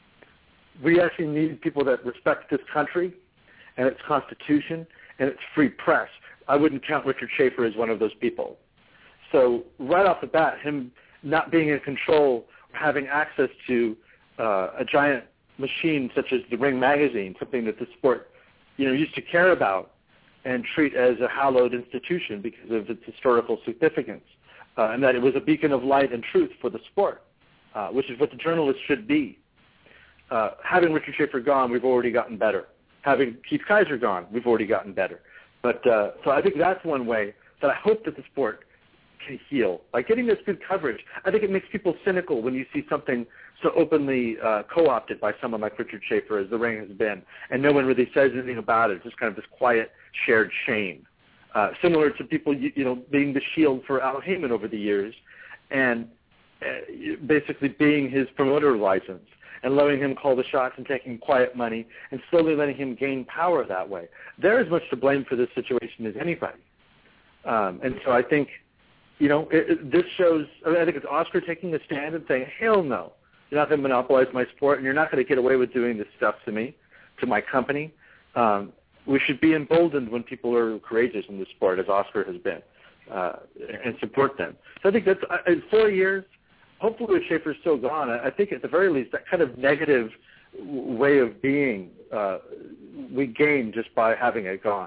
We actually need people that respect this country and its constitution and its free press. I wouldn't count Richard Schaefer as one of those people. So right off the bat, him not being in control, having access to uh, a giant machine such as the Ring magazine, something that the sport, you know, used to care about and treat as a hallowed institution because of its historical significance, uh, and that it was a beacon of light and truth for the sport, uh, which is what the journalists should be. Uh, having Richard Schaefer gone, we've already gotten better. Having Keith Kaiser gone, we've already gotten better. But uh, so I think that's one way that I hope that the sport can heal. By getting this good coverage, I think it makes people cynical when you see something so openly uh, co-opted by someone like Richard Schaefer, as the Ring has been, and no one really says anything about it. It's just kind of this quiet, shared shame. Uh, similar to people, you, you know, being the shield for Al Heyman over the years, and uh, basically being his promoter license, and letting him call the shots and taking quiet money, and slowly letting him gain power that way. They're as much to blame for this situation as anybody. Um, and so I think, you know, it, it, this shows, I, mean, I think it's Oscar taking a stand and saying, hell no, you're not going to monopolize my sport, and you're not going to get away with doing this stuff to me, to my company. Um, we should be emboldened when people are courageous in this sport, as Oscar has been, uh, and support them. So I think that's, uh, in four years, hopefully with Schaefer still gone, I, I think at the very least that kind of negative w- way of being uh, we gain just by having it gone.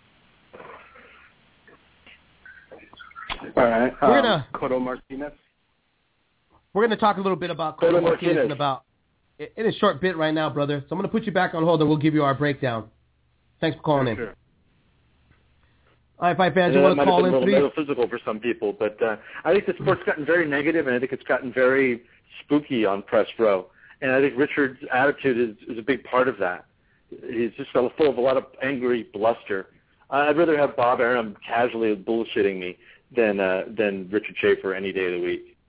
All right. We're um, gonna Cotto Martinez. We're gonna talk a little bit about Cotto Martinez in about in a short bit right now, brother. So I'm gonna put you back on hold and we'll give you our breakdown. Thanks for calling sure, in. Sure. All right, five fans, Yeah, you want to call in three? three? That might have been a little metaphysical for some people, but uh, I think the sport's gotten very negative, and I think it's gotten very spooky on press row. And I think Richard's attitude is, is a big part of that. He's just full of a lot of angry bluster. I'd rather have Bob Arum casually bullshitting me than uh, than Richard Schaefer any day of the week.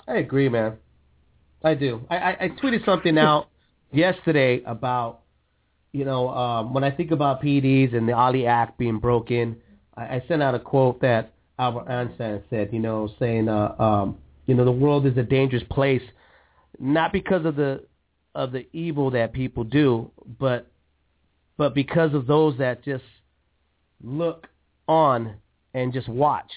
I agree, man. I do. I, I, I tweeted something out yesterday about, you know, um, when I think about P E Ds and the Ali Act being broken, I, I sent out a quote that Albert Einstein said, you know, saying, uh, um, you know, the world is a dangerous place, not because of the of the evil that people do, but but because of those that just look on and just watch.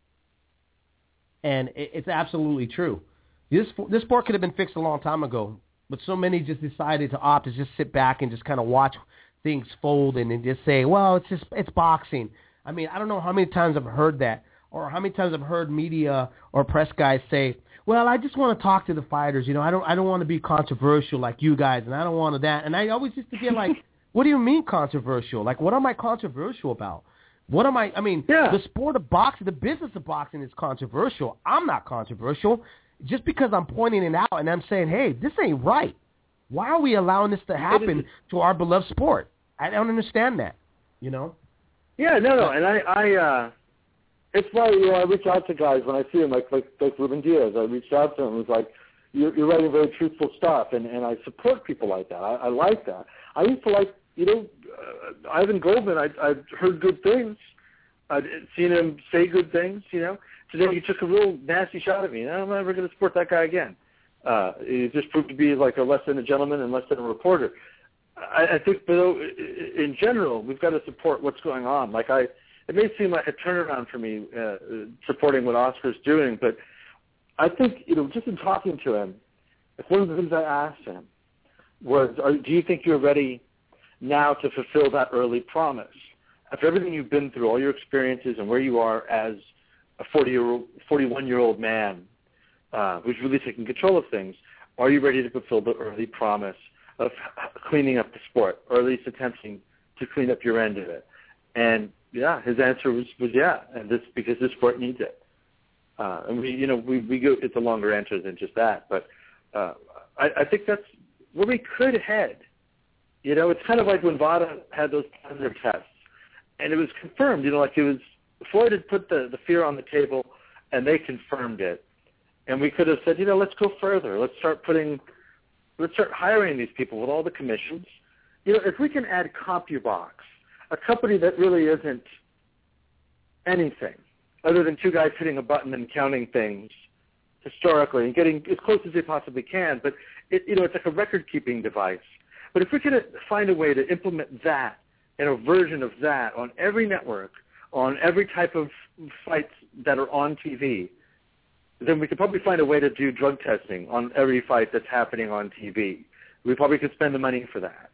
And it, it's absolutely true. This this sport could have been fixed a long time ago, but so many just decided to opt to just sit back and just kind of watch things fold and, and just say, well, it's just it's boxing. I mean, I don't know how many times I've heard that, or how many times I've heard media or press guys say, well, I just want to talk to the fighters. You know, I don't I don't want to be controversial like you guys, and I don't want to that. And I always used to get like, what do you mean controversial? Like, what am I controversial about? What am I? I mean, yeah. the sport of boxing, the business of boxing is controversial. I'm not controversial. Just because I'm pointing it out and I'm saying, hey, this ain't right. Why are we allowing this to happen to our beloved sport? I don't understand that, you know? Yeah, no, no. And I, I uh, it's why, you know, I reach out to guys when I see them, like like, like Ruben Diaz. I reached out to him and was like, you're, you're writing very truthful stuff, and, and I support people like that. I, I like that. I used to like, you know, uh, Ivan Goldman. I, I've heard good things. I've seen him say good things, you know. Today he took a real nasty shot at me, and I'm never going to support that guy again. Uh, he just proved to be like a less than a gentleman and less than a reporter. I, I think, though, in general, we've got to support what's going on. Like I, it may seem like a turnaround for me uh, supporting what Oscar's doing, but I think, you know, just in talking to him, one of the things I asked him was, are, do you think you're ready now to fulfill that early promise? After everything you've been through, all your experiences and where you are as a forty-year-old, forty-one-year-old man uh, who's really taking control of things, are you ready to fulfill the early promise of cleaning up the sport, or at least attempting to clean up your end of it? And yeah, his answer was, was yeah, and this because this sport needs it. Uh, and we, you know, we, we go. It's a longer answer than just that, but uh, I, I think that's where we could head. You know, it's kind of like when Vada had those positive tests, and it was confirmed. You know, like it was. Floyd had put the, the fear on the table, and they confirmed it. And we could have said, you know, let's go further. Let's start putting, let's start hiring these people with all the commissions. You know, if we can add CompuBox, a company that really isn't anything other than two guys hitting a button and counting things historically and getting as close as they possibly can, but it, you know, it's like a record-keeping device. But if we could find a way to implement that and a version of that on every network, on every type of fights that are on T V, then we could probably find a way to do drug testing on every fight that's happening on T V. We probably could spend the money for that.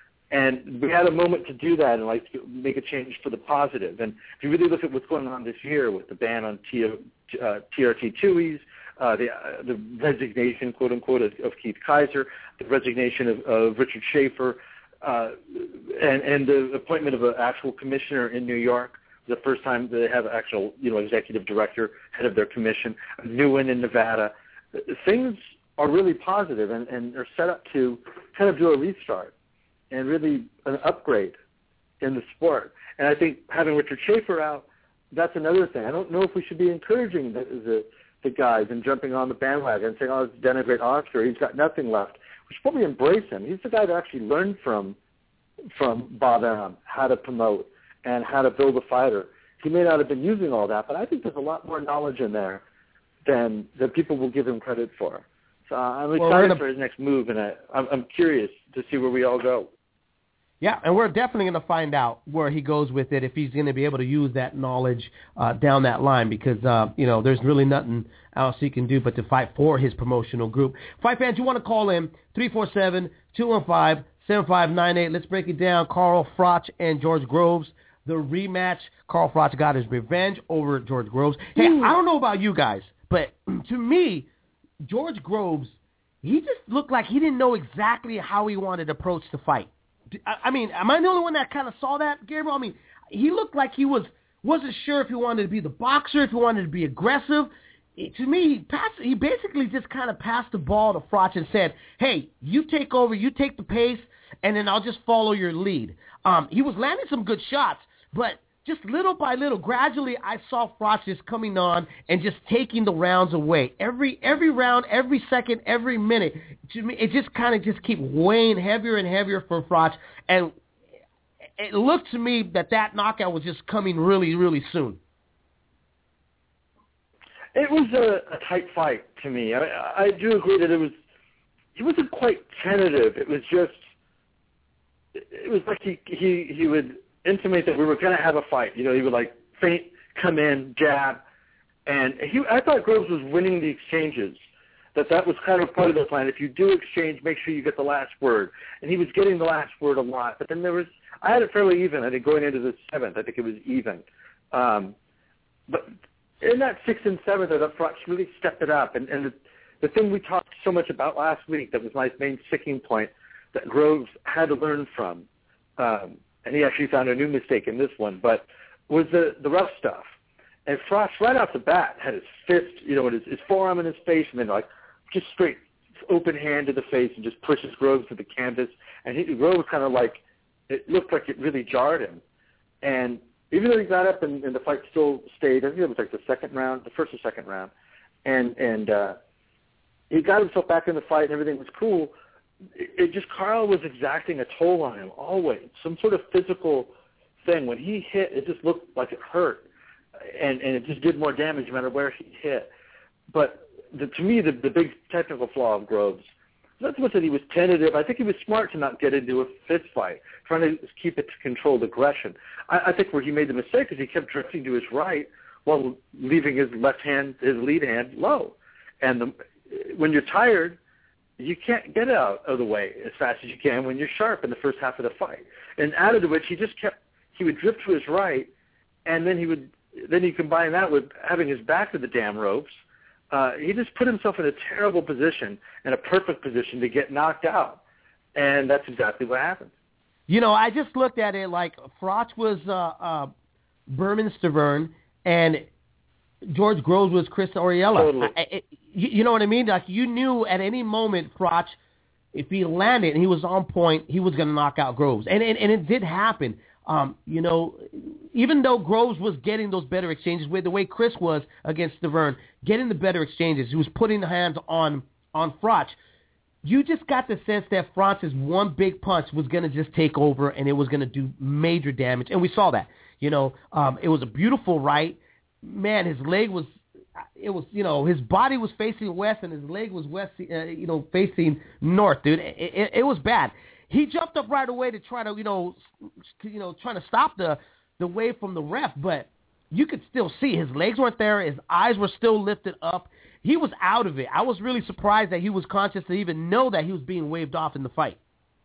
And we had a moment to do that and like make a change for the positive. And if you really look at what's going on this year with the ban on T R T two-ies, uh, the, uh, the resignation, quote unquote, of, of Keith Kaiser, the resignation of, of Richard Schaefer, uh, and, and the appointment of an actual commissioner in New York. The first time they have an actual, you know, executive director, head of their commission, a new one in Nevada. Things are really positive and, and are set up to kind of do a restart and really an upgrade in the sport. And I think having Richard Schaefer out, that's another thing. I don't know if we should be encouraging the, the, the guys and jumping on the bandwagon and saying, oh, it's denigrate Oscar. He's got nothing left. We should probably embrace him. He's the guy that actually learned from from Bob Arum how to promote and how to build a fighter. He may not have been using all that, but I think there's a lot more knowledge in there than than people will give him credit for. So uh, I'm excited well, gonna... for his next move, and I, I'm, I'm curious to see where we all go. Yeah, and we're definitely going to find out where he goes with it, if he's going to be able to use that knowledge uh, down that line, because, uh, you know, there's really nothing else he can do but to fight for his promotional group. Fight fans, you want to call in, three four seven, two one five, seven five nine eight. Let's break it down. Carl Froch and George Groves. The rematch. Carl Froch got his revenge over George Groves. Hey, Ooh. I don't know about you guys, but to me, George Groves, he just looked like he didn't know exactly how he wanted to approach the fight. I mean, am I the only one that kind of saw that, Gabriel? I mean, he looked like he was, wasn't sure if he wanted to be the boxer, if he wanted to be aggressive. It, to me, he, passed, he basically just kind of passed the ball to Froch and said, hey, you take over, you take the pace, and then I'll just follow your lead. Um, he was landing some good shots, but just little by little, gradually, I saw Froch just coming on and just taking the rounds away. Every every round, every second, every minute, it just kind of just keep weighing heavier and heavier for Froch. And it looked to me that that knockout was just coming really, really soon. It was a, a tight fight to me. I, I do agree that it was. He wasn't quite tentative. It was just. It was like he he he would intimate that we were going to have a fight. You know, he would like feint, come in, jab, and he. I thought Groves was winning the exchanges. That that was kind of part of the plan. If you do exchange, make sure you get the last word. And he was getting the last word a lot. But then there was. I had it fairly even. I think going into the seventh, I think it was even. Um, but in that sixth and seventh, I thought Froch really stepped it up. And, and the, the thing we talked so much about last week, that was my main sticking point, that Groves had to learn from. Um, and he actually found a new mistake in this one, but was the, the rough stuff. And Froch, right off the bat, had his fist, you know, his, his forearm in his face, and then like just straight open hand to the face and just pushes Groves to the canvas. And he, Groves kind of like, it looked like it really jarred him. And even though he got up and, and the fight still stayed, I think it was like the second round, the first or second round, and and uh, he got himself back in the fight and everything was cool. It, it just, Carl was exacting a toll on him always, some sort of physical thing. When he hit, it just looked like it hurt, and, and it just did more damage no matter where he hit. But the, to me, the, the big technical flaw of Groves, not so much that he was tentative. I think he was smart to not get into a fist fight, trying to keep it to controlled aggression. I, I think where he made the mistake is he kept drifting to his right while leaving his left hand, his lead hand, low. And the, when you're tired, you can't get out of the way as fast as you can when you're sharp in the first half of the fight. And added to which, he just kept, he would drift to his right, and then he would, then you combine that with having his back to the damn ropes. Uh, he just put himself in a terrible position and a perfect position to get knocked out. And that's exactly what happened. You know, I just looked at it like Froch was uh, uh, Berman Stavern and George Groves was Chris Oriella. Totally. I, it, you, you know what I mean? Like, you knew at any moment Froch, if he landed and he was on point, he was going to knock out Groves. And, and, and it did happen. Um, you know, even though Groves was getting those better exchanges, with the way Chris was against Stavern, getting the better exchanges, he was putting the hands on on Froch. You just got the sense that Froch's one big punch was going to just take over, and it was going to do major damage, and we saw that. You know, um, it was a beautiful right. Man, his leg was, it was, you know, his body was facing west, and his leg was west, uh, you know, facing north, dude. It, it, it was bad. He jumped up right away to try to, you know, you know, trying to stop the, the wave from the ref, but you could still see his legs weren't there. His eyes were still lifted up. He was out of it. I was really surprised that he was conscious to even know that he was being waved off in the fight.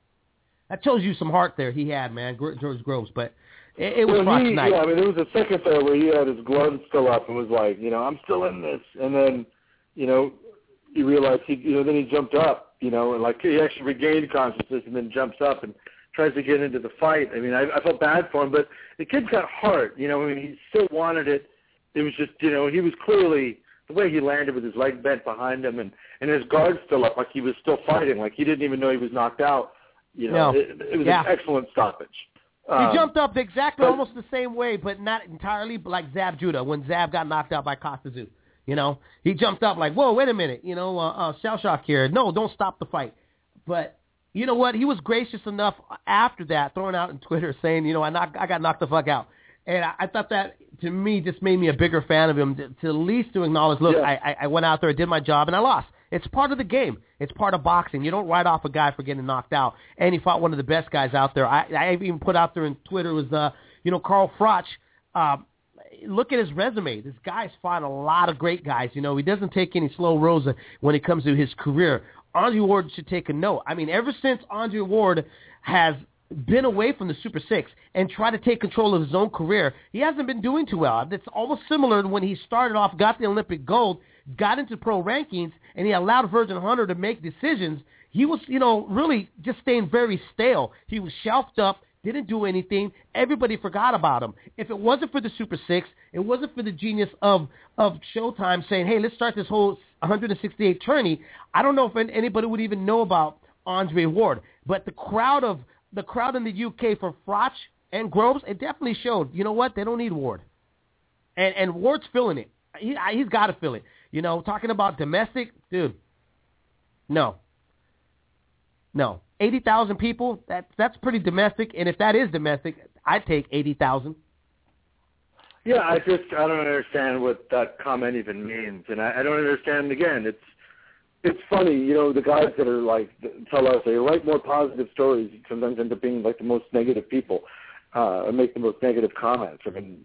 That shows you some heart there he had, man, George Groves, but it, it was well, Froch's night. Yeah, I mean, there was a second there where he had his gloves still up and was like, you know, I'm still in this. And then, you know, he realized he, you know, then he jumped up. You know, and like he actually regained consciousness and then jumps up and tries to get into the fight. I mean, I, I felt bad for him, but the kid's got heart. You know, I mean, he still wanted it. It was just, you know, he was clearly, the way he landed with his leg bent behind him and, and his guard still up, like he was still fighting, like he didn't even know he was knocked out. You know, no. it, it was yeah. an excellent stoppage. Um, he jumped up exactly but, almost the same way, but not entirely like Zab Judah when Zab got knocked out by Costa-Zoo. You know, he jumped up like, whoa, wait a minute, you know, uh, uh, shell shock here. No, don't stop the fight. But you know what? He was gracious enough after that, throwing out on Twitter saying, you know, I knocked, I got knocked the fuck out. And I, I thought that, to me, just made me a bigger fan of him, to, to at least to acknowledge, look, yeah. I, I went out there, I did my job, and I lost. It's part of the game. It's part of boxing. You don't write off a guy for getting knocked out. And he fought one of the best guys out there. I, I even put out there in Twitter was, uh, you know, Carl Froch. Uh, look at his resume. This guy's fought a lot of great guys. You know, he doesn't take any slow roads when it comes to his career. Andre Ward should take a note. I mean, ever since Andre Ward has been away from the Super Six and tried to take control of his own career, he hasn't been doing too well. It's almost similar to when he started off, got the Olympic gold, got into pro rankings, and he allowed Virgin Hunter to make decisions. He was, you know, really just staying very stale. He was shelved up, didn't do anything. Everybody forgot about him. If it wasn't for the Super Six, it wasn't for the genius of, of Showtime saying, hey, let's start this whole one sixty-eight tourney, I don't know if anybody would even know about Andre Ward. But the crowd of the crowd in the U K for Froch and Groves, it definitely showed. You know what? They don't need Ward. And and Ward's feeling it. He, he's got to feel it. You know, talking about domestic, dude, no. No. eighty thousand people, that, that's pretty domestic. And if that is domestic, I'd take eighty thousand. Yeah, I just, I don't understand what that comment even means. And I, I don't understand, again, it's it's funny, you know, the guys that are like, tell us they write more positive stories sometimes end up being like the most negative people uh, and make the most negative comments. I mean,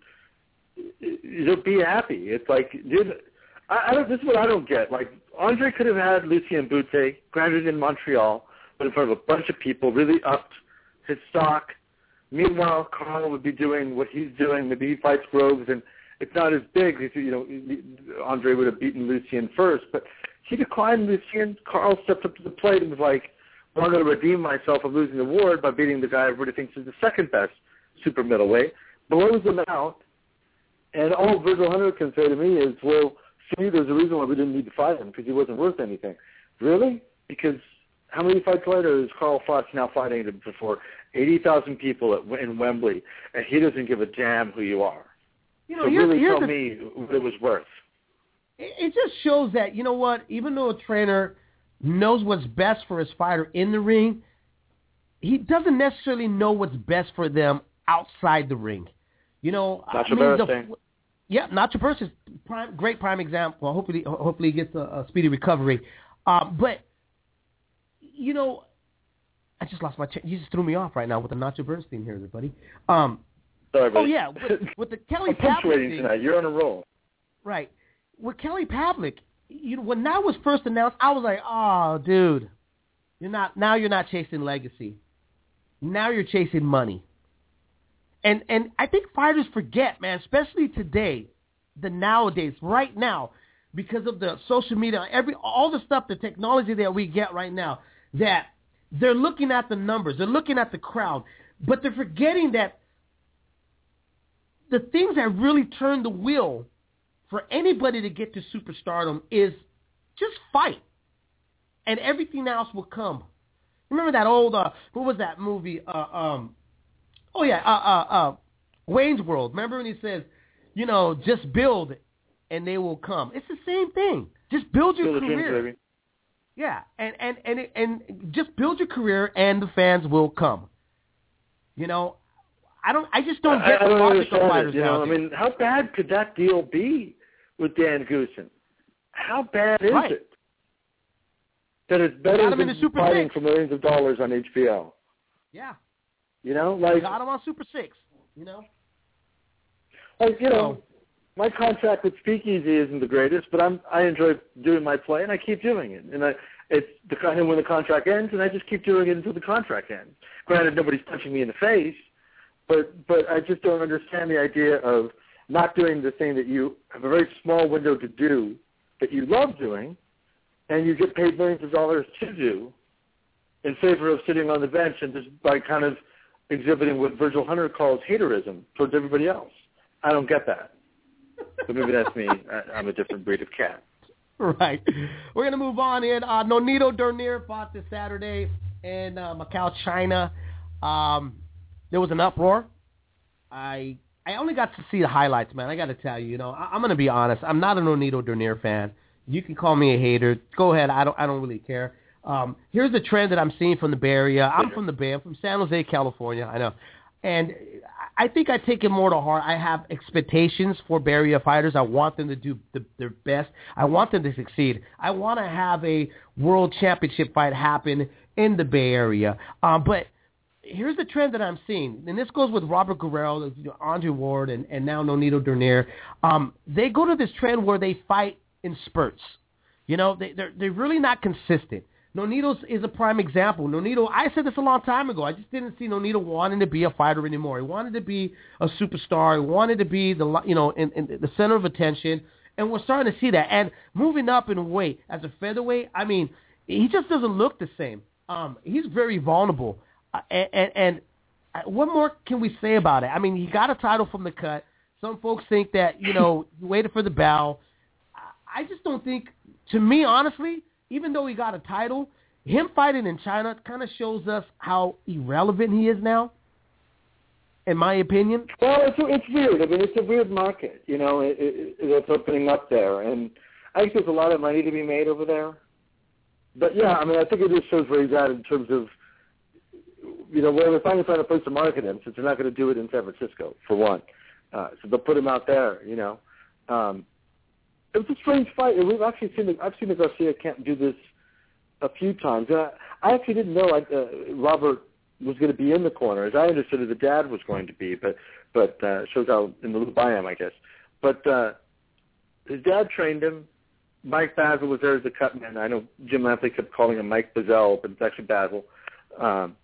just be happy. It's like, dude, I, I don't, this is what I don't get. Like, Andre could have had Lucien Bute, granted in Montreal, but in front of a bunch of people, really upped his stock. Meanwhile, Carl would be doing what he's doing. Maybe he fights Groves, and it's not as big. You know, Andre would have beaten Lucien first, but he declined Lucien. Carl stepped up to the plate and was like, I'm going to redeem myself of losing the award by beating the guy everybody thinks is the second best super middleweight. Blows him out, and all Virgil Hunter can say to me is, well, see, there's a reason why we didn't need to fight him, because he wasn't worth anything. Really? Because how many fights later is Carl Fox now fighting before eighty thousand people at, in Wembley, and he doesn't give a damn who you are? You know, so here's, really here's tell the, me what it was worth. It just shows that, you know what, even though a trainer knows what's best for his fighter in the ring, he doesn't necessarily know what's best for them outside the ring. You know, Nacho I mean, Barros the, thing. Yeah, Nacho Barros is prime, great prime example. Well, hopefully, hopefully he gets a, a speedy recovery. Uh, but, you know, I just lost my ch- You just threw me off right now with the Nacho Barros thing here, buddy. Um, Sorry, buddy. oh, yeah, with, with the Kelly I'm Pavlik punctuating thing. tonight. You're on a roll. Right. With Kelly Pavlik, you know, when that was first announced, I was like, oh, dude, you're not, now you're not chasing legacy. Now you're chasing money. And and I think fighters forget, man, especially today, the nowadays, right now, because of the social media, every all the stuff, the technology that we get right now, that they're looking at the numbers, they're looking at the crowd, but they're forgetting that the things that really turn the wheel for anybody to get to superstardom is just fight, and everything else will come. Remember that old, uh, what was that movie? Uh, um, oh yeah, uh, uh, uh, Wayne's World. Remember when he says, you know, just build and they will come. It's the same thing. Just build your Build career. dreams, baby. Yeah, and and and and just build your career, and the fans will come. You know, I don't. I just don't get I, I the don't logic of understand fighters it. You know, nowadays. I mean, how bad could that deal be with Dan Goossen? How bad is Right. it? That it's better got him in than the Super fighting Six. for millions of dollars on H B O. Yeah, You know, like, got him on Super Six. You know, like you know, So- my contract with Speakeasy isn't the greatest, but I'm I enjoy doing my play and I keep doing it. And I it's the kind of when the contract ends, and I just keep doing it until the contract ends. Granted, nobody's punching me in the face, but but I just don't understand the idea of not doing the thing that you have a very small window to do that you love doing, and you get paid millions of dollars to do, in favor of sitting on the bench and just by kind of exhibiting what Virgil Hunter calls haterism towards everybody else. I don't get that. But maybe that's me. I, I'm a different breed of cat. Right. We're going to move on in. Uh, Nonito Donaire fought this Saturday in uh, Macau, China. Um, there was an uproar. I I only got to see the highlights, man. I got to tell you, you know, I, I'm going to be honest. I'm not a Nonito Donaire fan. You can call me a hater. Go ahead. I don't I don't really care. Um, here's the trend that I'm seeing from the Bay Area. I'm from the Bay. I'm from San Jose, California. I know. And I think I take it more to heart. I have expectations for Bay Area fighters. I want them to do the, their best. I want them to succeed. I want to have a world championship fight happen in the Bay Area. Um, but here's the trend that I'm seeing, and this goes with Robert Guerrero, you know, Andre Ward, and, and now Nonito Donaire. Um, they go to this trend where they fight in spurts. You know, they, they're, they're really not consistent. Nonito is a prime example. Nonito, I said this a long time ago. I just didn't see Nonito wanting to be a fighter anymore. He wanted to be a superstar. He wanted to be the you know in, in the center of attention, and we're starting to see that. And moving up in weight as a featherweight, I mean, he just doesn't look the same. Um, he's very vulnerable. Uh, and, and, and what more can we say about it? I mean, he got a title from the cut. Some folks think that you know he waited for the bell. I just don't think. To me, honestly, even though he got a title, him fighting in China kind of shows us how irrelevant he is now. in my opinion. Well, it's it's weird. I mean, it's a weird market, you know, it, it, it's opening up there, and I think there's a lot of money to be made over there. But yeah, I mean, I think it just shows where he's at in terms of, you know, where they're finally trying to find a place to market him, since they're not going to do it in San Francisco, for one. Uh, so they'll put him out there, you know. Um, it was a strange fight, and we've actually seen the, I've seen the Garcia camp do this a few times. And I, I actually didn't know like uh, Robert was going to be in the corner. As I understood it, the dad was going to be, but but uh, shows how in the loop I am, I guess. But uh, his dad trained him. Mike Basil was there as the cut man. I know Jim Lampley kept calling him Mike Bazel, but it's actually Basil. Um,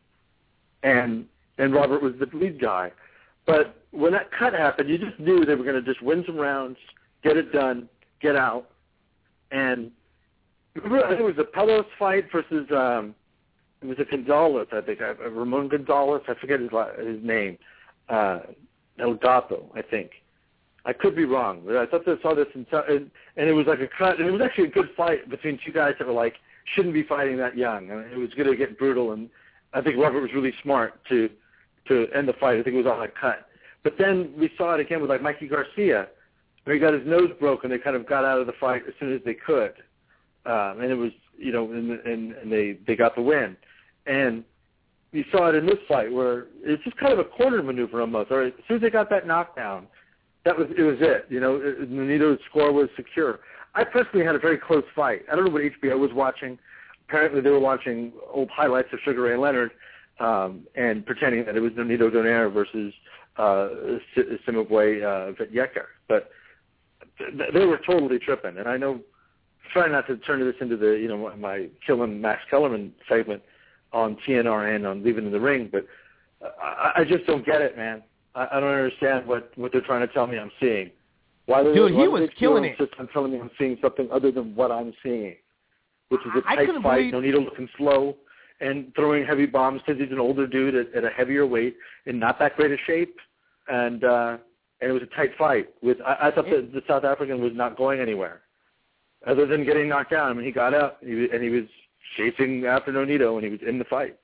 and and Robert was the lead guy. But when that cut happened, you just knew they were going to just win some rounds, get it done, get out. And remember, I think it was a Pelos fight versus um, it was a Gonzalez, I think, uh, Ramon Gonzalez. I forget his his name. Uh, El Gato, I think. I could be wrong, but I thought I saw this, in, and, and it was like a cut. And it was actually a good fight between two guys that were like, shouldn't be fighting that young. I mean, it was going to get brutal, and I think Robert was really smart to to end the fight. I think it was on a cut. But then we saw it again with like Mikey Garcia, where he got his nose broken. They kind of got out of the fight as soon as they could, um, and it was, you know, and, and, and they they got the win. And you saw it in this fight where it's just kind of a corner maneuver almost. Or as soon as they got that knockdown, that was it was it. You know, Nonito's score was secure. I personally had a very close fight. I don't know what H B O was watching. Apparently they were watching old highlights of Sugar Ray Leonard um, and pretending that it was Nonito Donaire versus uh, Simabwe uh, Vetyeker. But th- they were totally tripping. And I know, trying not to turn this into the, you know, my killing Max Kellerman segment on T N R and on Leaving in the Ring, but I, I just don't get it, man. I, I don't understand what, what they're trying to tell me I'm seeing. Why do Dude, they, why he was killing it. I'm telling me I'm seeing something other than what I'm seeing, which is a I tight fight, believe... Nonito looking slow and throwing heavy bombs because he's an older dude at, at a heavier weight in not that great a shape, and uh, and it was a tight fight. With I, I thought it... the, the South African was not going anywhere other than getting knocked down. I mean, he got up and he, and he was chasing after Nonito, and he was in the fight.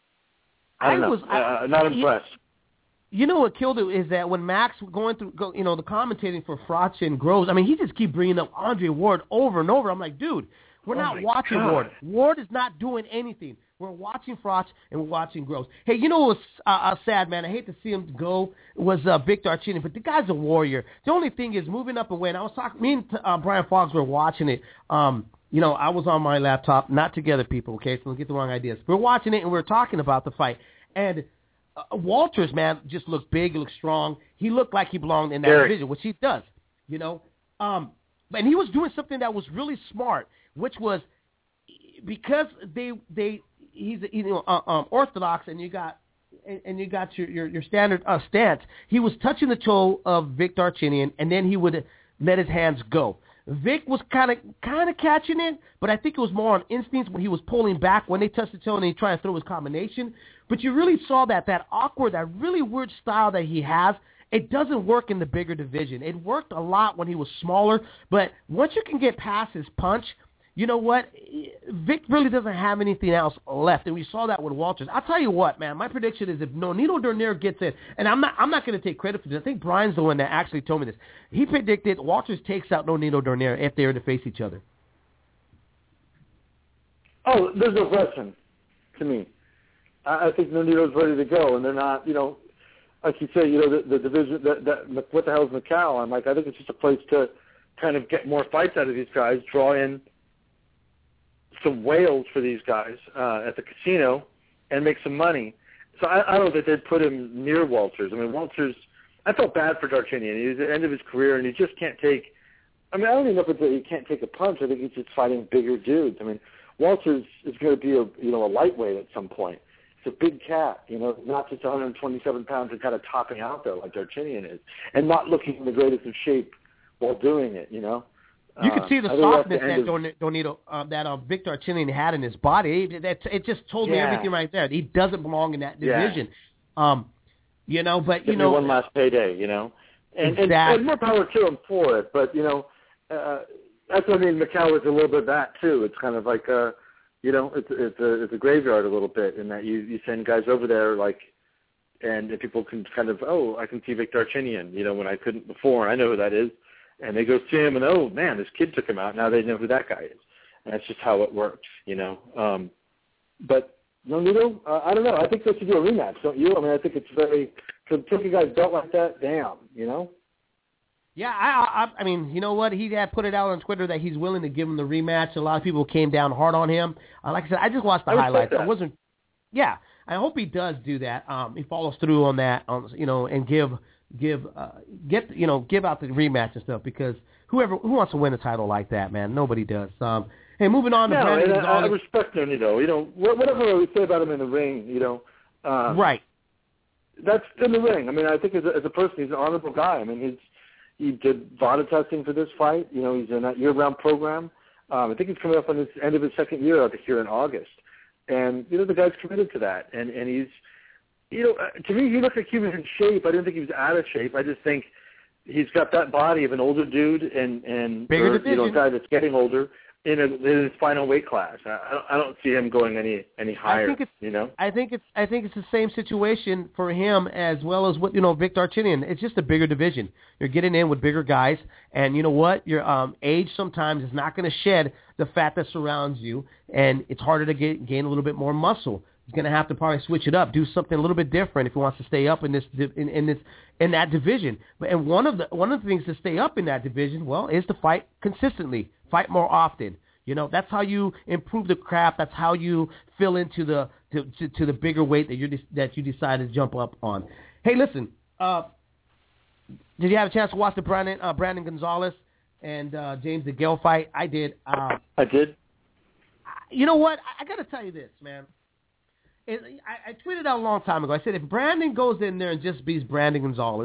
I don't I know. was uh, not impressed. You know what killed it is that when Max going through, go, you know, the commentating for Froch and Groves, I mean, he just keep bringing up Andre Ward over and over. I'm like, dude, we're oh not watching God. Ward. Ward is not doing anything. We're watching Froch and we're watching Groves. Hey, you know what was uh, uh, sad, man? I hate to see him go. Was uh, Victor Archini, but the guy's a warrior. The only thing is moving up and winning. I was talking. Me and uh, Brian Fox were watching it. Um, you know, I was on my laptop, not together, people. Okay, so don't get the wrong ideas. We're watching it and we're talking about the fight, and Uh, Walters, man, just looked big, looked strong. He looked like he belonged in that Very. division, which he does, you know. Um, and he was doing something that was really smart, which was because they they he's you know uh, um, orthodox, and you got and, and you got your your, your standard uh, stance. He was touching the toe of Vic Darchinyan, and then he would let his hands go. Vic was kind of kind of catching it, but I think it was more on instincts when he was pulling back when they touched the toe and he tried to throw his combination. But you really saw that that awkward, that really weird style that he has. It doesn't work in the bigger division. It worked a lot when he was smaller, but once you can get past his punch, you know what? Vic really doesn't have anything else left, and we saw that with Walters. I'll tell you what, man. My prediction is if Nonito Donaire gets in, and I'm not, I'm not going to take credit for this. I think Brian's the one that actually told me this. He predicted Walters takes out Nonito Donaire if they were to face each other. Oh, there's no question to me. I, I think Nonito's ready to go, and they're not, you know, like you say, you know, the, the division, that, that, what the hell is Macau? I'm like, I think it's just a place to kind of get more fights out of these guys, draw in some whales for these guys uh, at the casino, and make some money. So I, I don't know that they'd put him near Walters. I mean, Walters, I felt bad for Darchinyan. He was at the end of his career, and he just can't take, I mean, I don't even know if it's that he can't take a punch. I think he's just fighting bigger dudes. I mean, Walters is going to be a, you know, a lightweight at some point. It's a big cat, you know, not just one hundred twenty-seven pounds and kind of topping out there like Darchinyan is, and not looking in the greatest of shape while doing it, you know. You could see the uh, softness the that of, Don, Donito, uh, that uh, Victor Archinian had in his body. It, that, it just told yeah. me everything right there. He doesn't belong in that division. Yeah. Um, you know, but, you Give know. me one last payday, you know. And, exactly. and, and more power to him for it. But, you know, uh, that's what I mean. Macau is a little bit of that, too. It's kind of like, uh, you know, it's, it's, a, it's a graveyard a little bit in that you, you send guys over there, like, and people can kind of, oh, I can see Victor Arcinian, you know, when I couldn't before. I know who that is. And they go see him, and, oh, man, this kid took him out. Now they know who that guy is. And that's just how it works, you know. Um, but, no, no, uh, I don't know. I think they should do a rematch, don't you? I mean, I think it's very – to take a guy's belt like that, damn, you know? Yeah, I, I I mean, you know what? He had put it out on Twitter that he's willing to give him the rematch. A lot of people came down hard on him. Uh, like I said, I just watched the I highlights. that. I wasn't – yeah, I hope he does do that. Um, he follows through on that, um, you know, and give give uh, get you know give out the rematch and stuff, because whoever who wants to win a title like that, man? Nobody does. Um, hey, moving on to no, Brandon and I, I Gonzalez. respect him, you know. You know, whatever we say about him in the ring, you know. Uh, right. That's in the ring. I mean, I think as a, as a person, he's an honorable guy. I mean, he's he did VADA testing for this fight. You know, he's in that year-round program. Um, I think he's coming up on the end of his second year out here in August. And, you know, the guy's committed to that. And, and he's, you know, to me, he looked like he was in shape. I didn't think he was out of shape. I just think he's got that body of an older dude and, and Bigger or, you know, a guy that's getting older in, a, in his final weight class. I, I, don't, I don't see him going any any higher, I think it's, you know? I think it's I think it's the same situation for him as well as what, you know, Victor Arcinian. It's just a bigger division. You're getting in with bigger guys, and you know what? Your um, age sometimes is not going to shed the fat that surrounds you, and it's harder to get, gain a little bit more muscle. He's going to have to probably switch it up, do something a little bit different if he wants to stay up in this in, in this in that division. But and one of the one of the things to stay up in that division, well, is to fight consistently, fight more often. You know, that's how you improve the craft. That's how you fill into the to, to, to the bigger weight that you that you decide to jump up on. Hey, listen, uh, did you have a chance to watch the Brandon uh, Brandon Gonzalez and uh, James DeGale fight? I did. Uh, I did. You know what? I, I got to tell you this, man. It, I, I tweeted out a long time ago. I said if Brandon goes in there and just beats Brandon Gonzalez,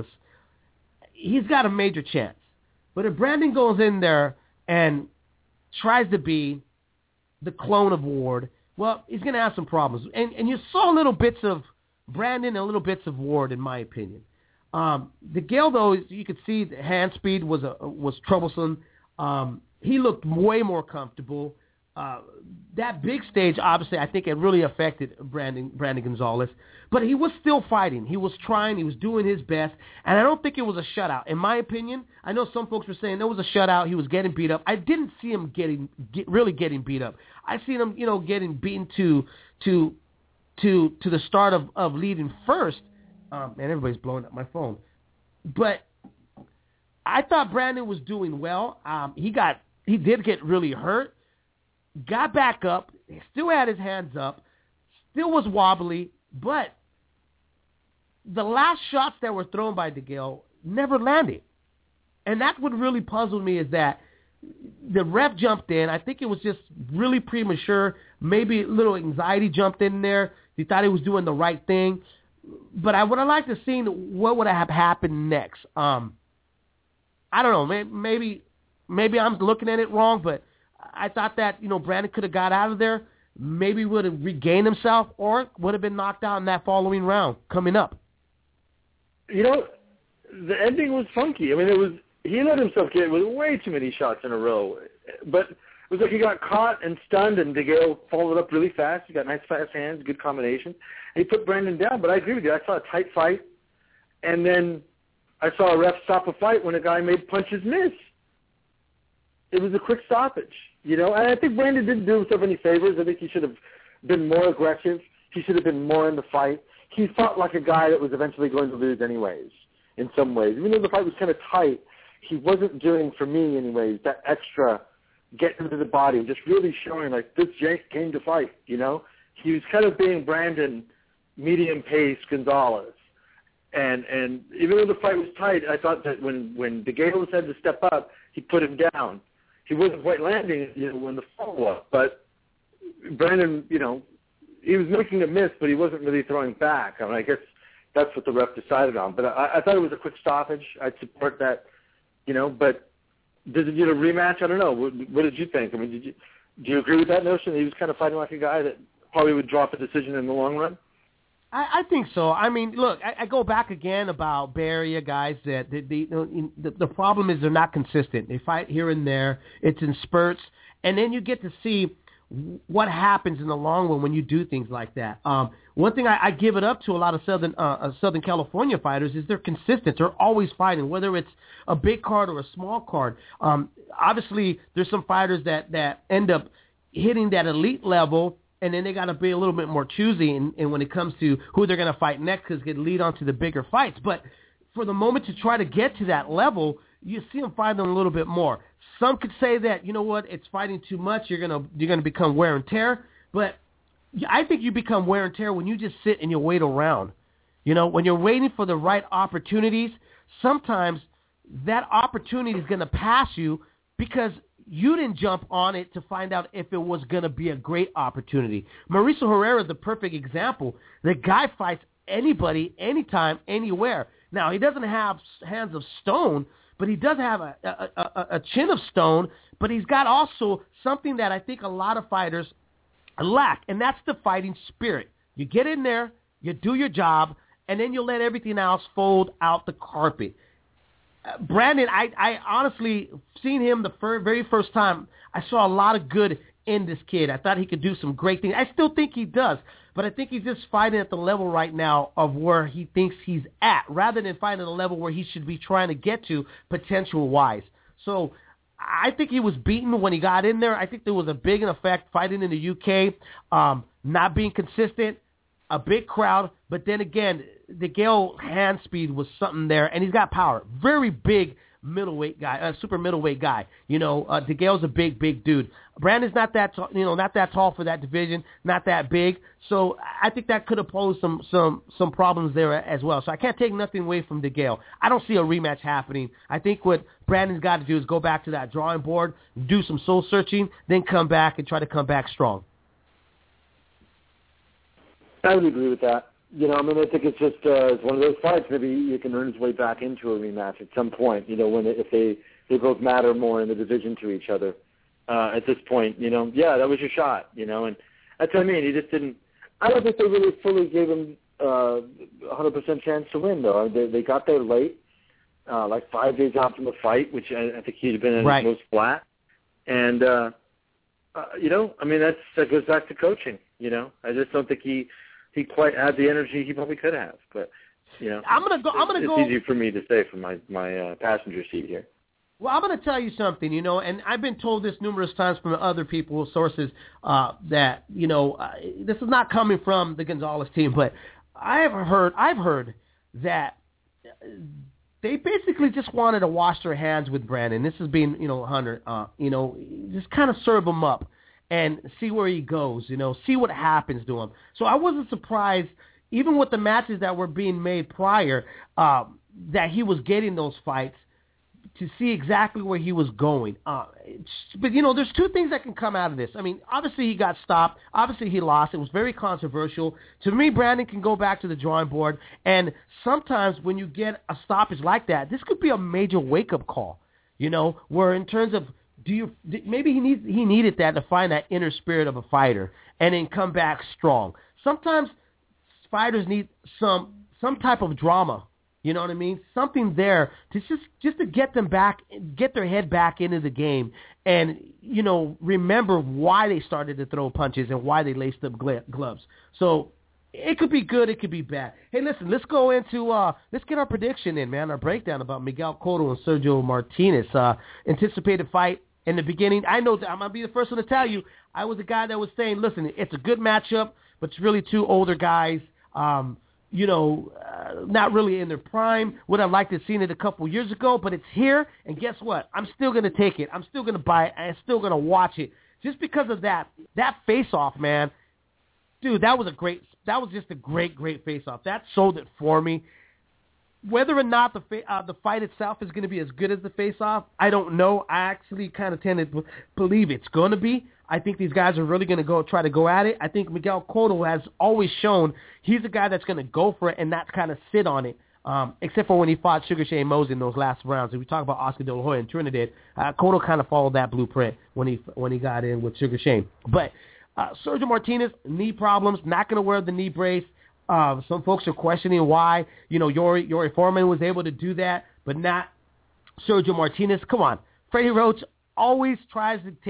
he's got a major chance. But if Brandon goes in there and tries to be the clone of Ward, well, he's going to have some problems. And and you saw little bits of Brandon and little bits of Ward, in my opinion. Um, DeGale, though, you could see the hand speed was a, was troublesome. Um, he looked way more comfortable. Uh, that big stage, obviously, I think it really affected Brandon Brandon Gonzalez. But he was still fighting. He was trying. He was doing his best. And I don't think it was a shutout. In my opinion, I know some folks were saying there was a shutout. He was getting beat up. I didn't see him getting get, really getting beat up. I seen him, you know, getting beaten to to to to the start of, of leading first. Um, man, everybody's blowing up my phone. But I thought Brandon was doing well. Um, he got he did get really hurt. Got back up, still had his hands up, still was wobbly, but the last shots that were thrown by DeGale never landed. And that's what really puzzled me, is that the ref jumped in. I think it was just really premature. Maybe a little anxiety jumped in there. He thought he was doing the right thing. But I would have liked to see what would have happened next. Um, I don't know. Maybe, maybe maybe I'm looking at it wrong, but I thought that, you know, Brandon could have got out of there, maybe would have regained himself, or would have been knocked out in that following round coming up. You know, the ending was funky. I mean, it was he let himself get with way too many shots in a row. But it was like he got caught and stunned, and DeGale followed up really fast. He got nice fast hands, good combination. And he put Brandon down. But I agree with you. I saw a tight fight, and then I saw a ref stop a fight when a guy made punches miss. It was a quick stoppage, you know. And I think Brandon didn't do himself any favors. I think he should have been more aggressive. He should have been more in the fight. He fought like a guy that was eventually going to lose anyways, in some ways. Even though the fight was kind of tight, he wasn't doing, for me anyways, that extra get into the body and just really showing, like, this Jake came to fight, you know. He was kind of being Brandon medium-pace Gonzalez. And and even though the fight was tight, I thought that when, when DeGale had to step up, he put him down. He wasn't quite landing, you know, when the fall was. But Brandon, you know, he was making a miss, but he wasn't really throwing back. I mean, I guess that's what the ref decided on. But I, I thought it was a quick stoppage. I'd support that, you know. But did it get a rematch? I don't know. What, what did you think? I mean, did you do you agree with that notion? He was kind of fighting like a guy that probably would drop a decision in the long run. I, I think so. I mean, look, I, I go back again about Bay Area guys that they, they, you know, the, the problem is they're not consistent. They fight here and there. It's in spurts. And then you get to see what happens in the long run when you do things like that. Um, one thing I, I give it up to a lot of Southern uh, Southern California fighters is they're consistent. They're always fighting, whether it's a big card or a small card. Um, obviously, there's some fighters that, that end up hitting that elite level, and then they got to be a little bit more choosy in, in when it comes to who they're going to fight next because it can lead on to the bigger fights. But for the moment to try to get to that level, you see them fighting a little bit more. Some could say that, you know what, it's fighting too much. You're gonna you're gonna become wear and tear. But I think you become wear and tear when you just sit and you wait around. You know, when you're waiting for the right opportunities, sometimes that opportunity is gonna pass you because you didn't jump on it to find out if it was gonna be a great opportunity. Mauricio Herrera is the perfect example. The guy fights anybody, anytime, anywhere. Now he doesn't have hands of stone, but he does have a, a, a, a chin of stone, but he's got also something that I think a lot of fighters lack, and that's the fighting spirit. You get in there, you do your job, and then you let everything else fold out the carpet. Uh, Brandon, I, I honestly, seen him the fir- very first time, I saw a lot of good in this kid. I thought he could do some great things. I still think he does, but I think he's just fighting at the level right now of where he thinks he's at, rather than fighting at a level where he should be trying to get to potential-wise. So I think he was beaten when he got in there. I think there was a big effect fighting in the U K, um, not being consistent, a big crowd, but then again, DeGale hand speed was something there, and he's got power. Very big middleweight guy, a uh, super middleweight guy. You know, uh, DeGale's a big, big dude. Brandon's not that, t- you know, not that tall for that division, not that big. So I think that could have posed some, some, some problems there as well. So I can't take nothing away from DeGale. I don't see a rematch happening. I think what Brandon's got to do is go back to that drawing board, do some soul searching, then come back and try to come back strong. I would agree with that. You know, I mean, I think it's just uh, it's one of those fights. Maybe you can earn his way back into a rematch at some point. You know, when if they, they both matter more in the division to each other. Uh, at this point, you know, yeah, that was your shot. You know, and that's what I mean. He just didn't. I don't think they really fully gave him uh, a hundred percent chance to win, though. They they got there late, uh, like five days out from the fight, which I, I think he'd have been at right. his most flat. And uh, uh, you know, I mean, that's that goes back to coaching. You know, I just don't think he. He quite had the energy he probably could have, but you know, I'm gonna go. I'm gonna it's go. It's easy for me to say from my my uh, passenger seat here. Well, I'm gonna tell you something, you know, and I've been told this numerous times from other people, sources, uh, that you know, uh, this is not coming from the Gonzalez team, but I've heard, I've heard that they basically just wanted to wash their hands with Brandon. This has been, you know, Hunter, uh, you know, just kind of serve him up and see where he goes, you know, see what happens to him. So I wasn't surprised, even with the matches that were being made prior, uh, that he was getting those fights to see exactly where he was going. Uh, but, you know, there's two things that can come out of this. I mean, obviously he got stopped. Obviously he lost. It was very controversial. To me, Brandon can go back to the drawing board. And sometimes when you get a stoppage like that, this could be a major wake-up call, you know, where in terms of, Do you maybe he needs he needed that to find that inner spirit of a fighter and then come back strong. Sometimes fighters need some some type of drama, you know what I mean? Something there to just just to get them back, get their head back into the game, and you know remember why they started to throw punches and why they laced up gloves. So it could be good, it could be bad. Hey, listen, let's go into uh, let's get our prediction in, man. Our breakdown about Miguel Cotto and Sergio Martinez. Uh, anticipated fight. In the beginning, I know that I'm going to be the first one to tell you, I was a guy that was saying, listen, it's a good matchup, but it's really two older guys, um, you know, uh, not really in their prime. Would have liked to have seen it a couple years ago, but it's here, and guess what? I'm still going to take it. I'm still going to buy it. I'm still going to watch it. Just because of that, that face-off, man, dude, that was a great, that was just a great, great face-off. That sold it for me. Whether or not the fa- uh, the fight itself is going to be as good as the face-off, I don't know. I actually kind of tend to b- believe it's going to be. I think these guys are really going to go try to go at it. I think Miguel Cotto has always shown he's a guy that's going to go for it and not kind of sit on it, um, except for when he fought Sugar Shane Mosley in those last rounds. If we talk about Oscar De La Hoya and Trinidad, uh, Cotto kind of followed that blueprint when he when he got in with Sugar Shane. But uh, Sergio Martinez, knee problems, not going to wear the knee brace. Uh, some folks are questioning why, you know, Yuri, Yuri Foreman was able to do that, but not Sergio Martinez. Come on. Freddie Roach always tries to take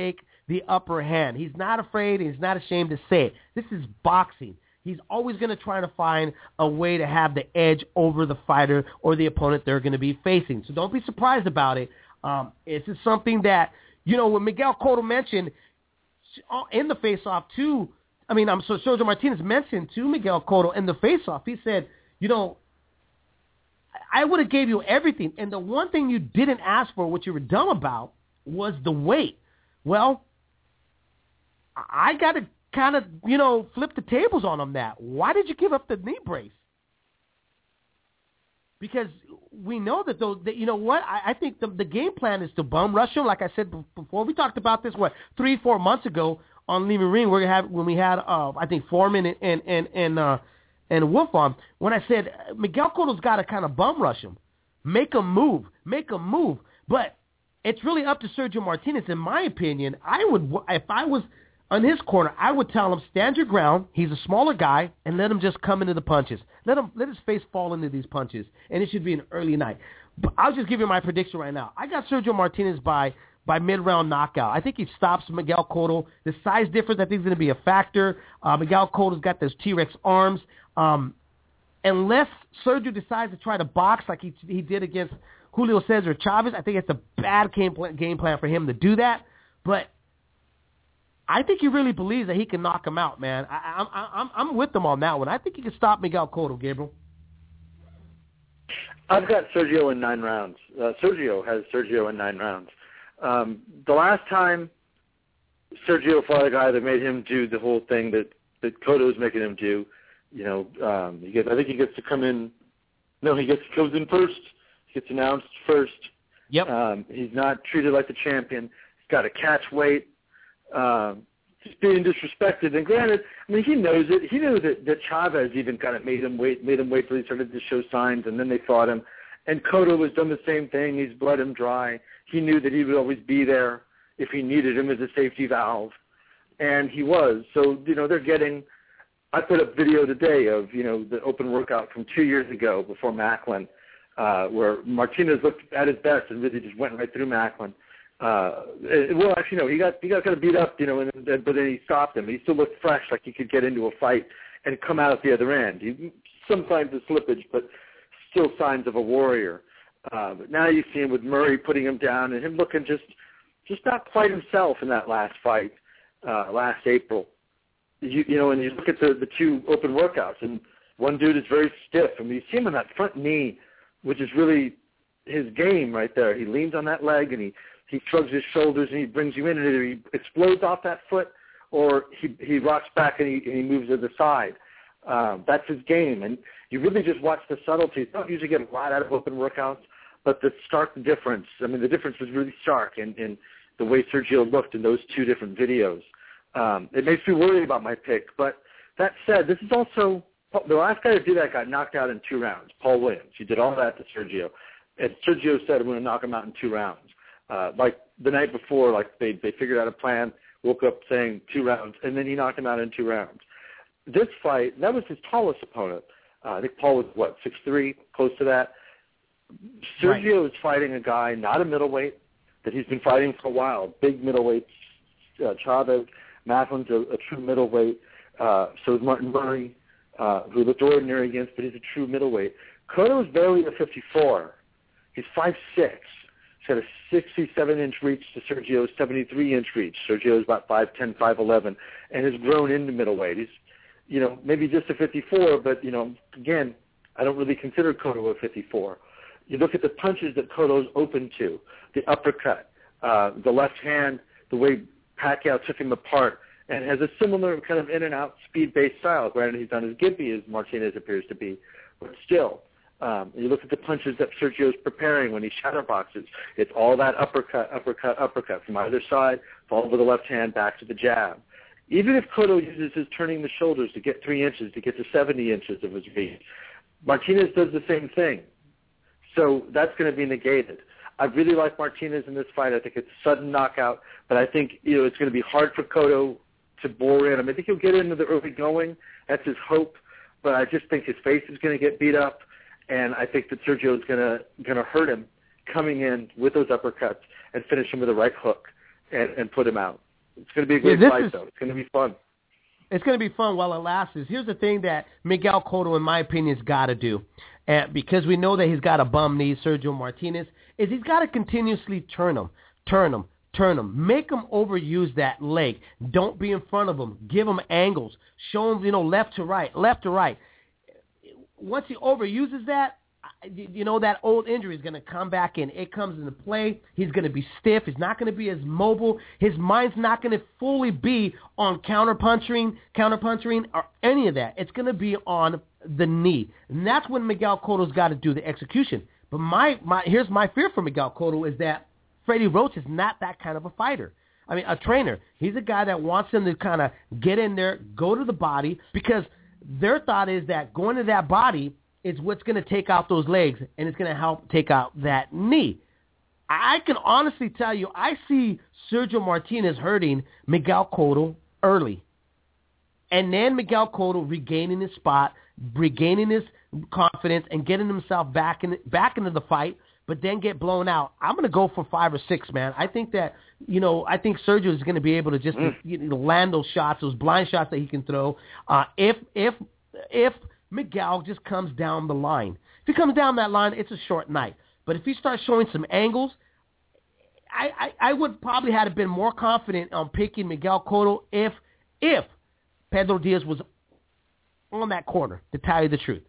the upper hand. He's not afraid. He's not ashamed to say it. This is boxing. He's always going to try to find a way to have the edge over the fighter or the opponent they're going to be facing. So don't be surprised about it. Um, this is something that, you know, when Miguel Cotto mentioned in the face-off too, I mean, I'm so Sergio Martinez mentioned to Miguel Cotto in the face-off, he said, you know, I would have gave you everything, and the one thing you didn't ask for, what you were dumb about, was the weight. Well, I got to kind of, you know, flip the tables on him that. Why did you give up the knee brace? Because we know that, those, that you know what, I, I think the, the game plan is to bum rush him. Like I said before, we talked about this, what, three, four months ago on Lima Ring, we're gonna have, when we had, uh, I think, Foreman and, and, and, and uh, and Wolf on, when I said Miguel Cotto's got to kind of bum rush him, make him move, make him move. But it's really up to Sergio Martinez. In my opinion, I would, if I was on his corner, I would tell him, stand your ground. He's a smaller guy, and let him just come into the punches. Let him let his face fall into these punches, and it should be an early night. But I'll just give you my prediction right now. I got Sergio Martinez by by mid-round knockout. I think he stops Miguel Cotto. The size difference, I think, is going to be a factor. Uh, Miguel Cotto's got those T-Rex arms. Um, unless Sergio decides to try to box like he he did against Julio Cesar Chavez, I think it's a bad game plan, game plan for him to do that. But I think he really believes that he can knock him out, man. I, I, I'm I'm with him on that one. I think he can stop Miguel Cotto, Gabriel. I've got Sergio in nine rounds. Uh, Sergio has Sergio in nine rounds. Um, the last time Sergio fought a guy that made him do the whole thing that, that Cotto was making him do, you know, um, he gets, I think he gets to come in. No, he gets comes in first. He gets announced first. Yep. Um, he's not treated like the champion. He's got to catch weight. Um, just being disrespected. And granted, I mean, he knows it. He knew that, that Chavez even kind of made him wait, made him wait till he started to show signs, and then they fought him. And Cotto has done the same thing. He's bled him dry. He knew that he would always be there if he needed him as a safety valve, and he was. So, you know, they're getting – I put up video today of, you know, the open workout from two years ago before Macklin, uh, where Martinez looked at his best and really just went right through Macklin. Uh, well, actually, no, he got he got kind of beat up, you know, and, and, but then he stopped him. He still looked fresh, like he could get into a fight and come out at the other end. He, some signs of slippage, but still signs of a warrior. Uh, but now you see him with Murray putting him down and him looking just just not quite himself in that last fight uh, last April. You, you know, and you look at the, the two open workouts, and one dude is very stiff. I mean, you see him on that front knee, which is really his game right there. He leans on that leg, and he, he shrugs his shoulders, and he brings you in, and either he explodes off that foot, or he, he rocks back and he, and he moves to the side. Um, that's his game, and you really just watch the subtleties. Don't usually get a lot out of open workouts, but the stark difference, I mean, the difference was really stark in, in the way Sergio looked in those two different videos. Um, it makes me worry about my pick, but that said, this is also, the last guy to do that got knocked out in two rounds, Paul Williams. He did all that to Sergio, and Sergio said, I'm going to knock him out in two rounds. Uh, like the night before, like they, they figured out a plan, woke up saying two rounds, and then he knocked him out in two rounds. This fight, that was his tallest opponent. Uh, I think Paul was, what, six three, close to that. Sergio right. is fighting a guy, not a middleweight, that he's been fighting for a while, big middleweight. Uh, Chavez, Macklin's a, a true middleweight. Uh, so is Martin Murray, uh, who looked ordinary against, but he's a true middleweight. Cotto is barely a fifty-four. He's five six. He's got a sixty-seven inch reach to Sergio's seventy-three inch reach. Sergio's about five ten, five eleven, and has grown into middleweight. He's, you know, maybe just a fifty-four, but, you know, again, I don't really consider Cotto a fifty-four. You look at the punches that Cotto's open to, the uppercut, uh, the left hand, the way Pacquiao took him apart, and has a similar kind of in-and-out speed-based style. Granted, he's not as gimpy as Martinez appears to be, but still. Um, you look at the punches that Sergio's preparing when he shadowboxes. It's all that uppercut, uppercut, uppercut from either side, followed with the left hand back to the jab. Even if Cotto uses his turning the shoulders to get three inches, to get to seventy inches of his reach, Martinez does the same thing. So that's going to be negated. I really like Martinez in this fight. I think it's a sudden knockout, but I think, you know, it's going to be hard for Cotto to bore in him. I think he'll get into the early going. That's his hope, but I just think his face is going to get beat up, and I think that Sergio is going to going to hurt him coming in with those uppercuts and finish him with a right hook and, and put him out. It's going to be a great yeah, fight, is, though. It's going to be fun. It's going to be fun while it lasts. Here's the thing that Miguel Cotto, in my opinion, has got to do, and because we know that he's got a bum knee, Sergio Martinez, is he's got to continuously turn him, turn him, turn him, make him overuse that leg. Don't be in front of him. Give him angles. Show him, you know, left to right, left to right. Once he overuses that, you know, that old injury is going to come back in. It comes into play. He's going to be stiff. He's not going to be as mobile. His mind's not going to fully be on counterpunching, counterpunching, or any of that. It's going to be on the knee. And that's when Miguel Cotto's got to do the execution. But my, my here's my fear for Miguel Cotto is that Freddie Roach is not that kind of a fighter. I mean, a trainer. He's a guy that wants him to kind of get in there, go to the body, because their thought is that going to that body is what's going to take out those legs, and it's going to help take out that knee. I can honestly tell you, I see Sergio Martinez hurting Miguel Cotto early. And then Miguel Cotto regaining his spot, regaining his confidence, and getting himself back in, back into the fight, but then get blown out. I'm going to go for five or six, man. I think that, you know, I think Sergio is going to be able to just mm. you know, land those shots, those blind shots that he can throw. Uh, if, if, if, Miguel just comes down the line. If he comes down that line, it's a short night. But if he starts showing some angles, I, I, I would probably have been more confident on picking Miguel Cotto if if Pedro Diaz was on that corner, to tell you the truth.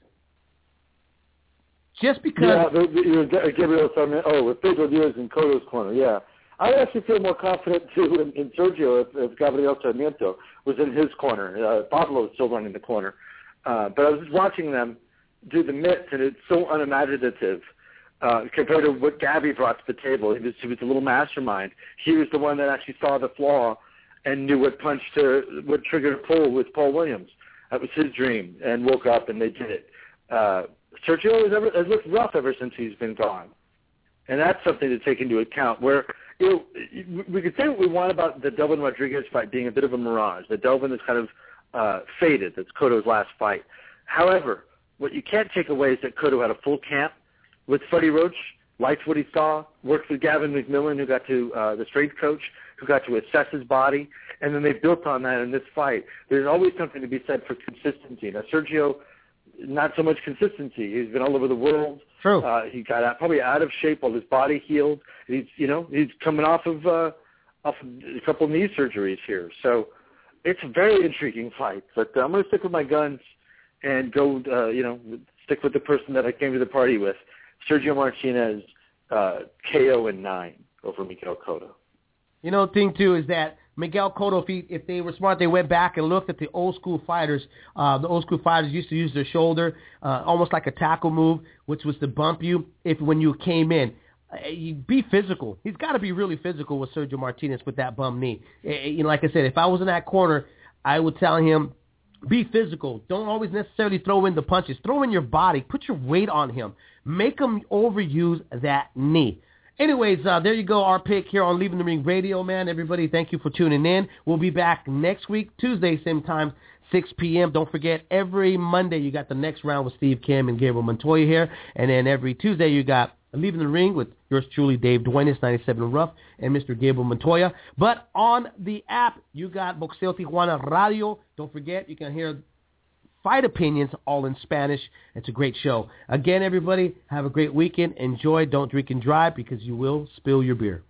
Just because... Yeah, the, the, you know, Gabriel Sarmiento, oh, with Pedro Diaz in Cotto's corner, yeah. I actually feel more confident, too, in, in Sergio if, if Gabriel Sarmiento was in his corner. Uh, Pablo was still running the corner. Uh, but I was just watching them do the mitts, and it's so unimaginative uh, compared to what Gabby brought to the table. He was, he was a little mastermind. He was the one that actually saw the flaw and knew what punch to, what trigger to pull with Paul Williams. That was his dream, and woke up and they did it. Uh, Sergio has, ever, has looked rough ever since he's been gone, and that's something to take into account. Where you know, we could say what we want about the Delvin Rodriguez fight being a bit of a mirage. That Delvin is kind of Uh, faded. That's Cotto's last fight. However, what you can't take away is that Cotto had a full camp with Freddie Roach, liked what he saw, worked with Gavin McMillan, who got to, uh, the strength coach, who got to assess his body, and then they built on that in this fight. There's always something to be said for consistency. Now, Sergio, not so much consistency. He's been all over the world. True. Uh, he got out, probably out of shape while his body healed. He's, you know, he's coming off of, uh, off of a couple of knee surgeries here. So, it's a very intriguing fight, but uh, I'm going to stick with my guns and go, uh, you know, stick with the person that I came to the party with, Sergio Martinez, uh, K O in nine over Miguel Cotto. You know, the thing, too, is that Miguel Cotto, if, he, if they were smart, they went back and looked at the old-school fighters. Uh, the old-school fighters used to use their shoulder, uh, almost like a tackle move, which was to bump you if when you came in. You be physical. He's got to be really physical with Sergio Martinez with that bum knee. You know, like I said, if I was in that corner, I would tell him, be physical. Don't always necessarily throw in the punches. Throw in your body. Put your weight on him. Make him overuse that knee. Anyways, uh, there you go, our pick here on Leaving the Ring Radio, man. Everybody, thank you for tuning in. We'll be back next week, Tuesday, same time, six p.m. Don't forget, every Monday you got the next round with Steve Kim and Gabriel Montoya here. And then every Tuesday you got Leaving the Ring with yours truly, Dave Duenas, ninety-seven Rough, and Mister Gabriel Montoya. But on the app, you got Boxeo Tijuana Radio. Don't forget, you can hear fight opinions all in Spanish. It's a great show. Again, everybody, have a great weekend. Enjoy. Don't drink and drive because you will spill your beer.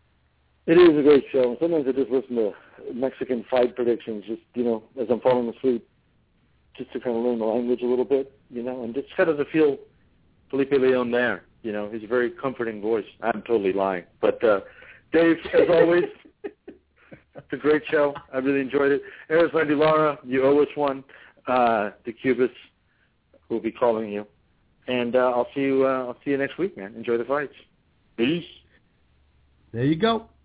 It is a great show. Sometimes I just listen to Mexican fight predictions, just, you know, as I'm falling asleep, just to kind of learn the language a little bit, you know, and just kind of to feel Felipe Leon there. You know, he's a very comforting voice. I'm totally lying. But, uh, Dave, as always, it's a great show. I really enjoyed it. Eris Lara, you owe us one. Uh, the Cubits will be calling you. And uh, I'll see you uh, I'll see you next week, man. Enjoy the fights. Peace. There you go.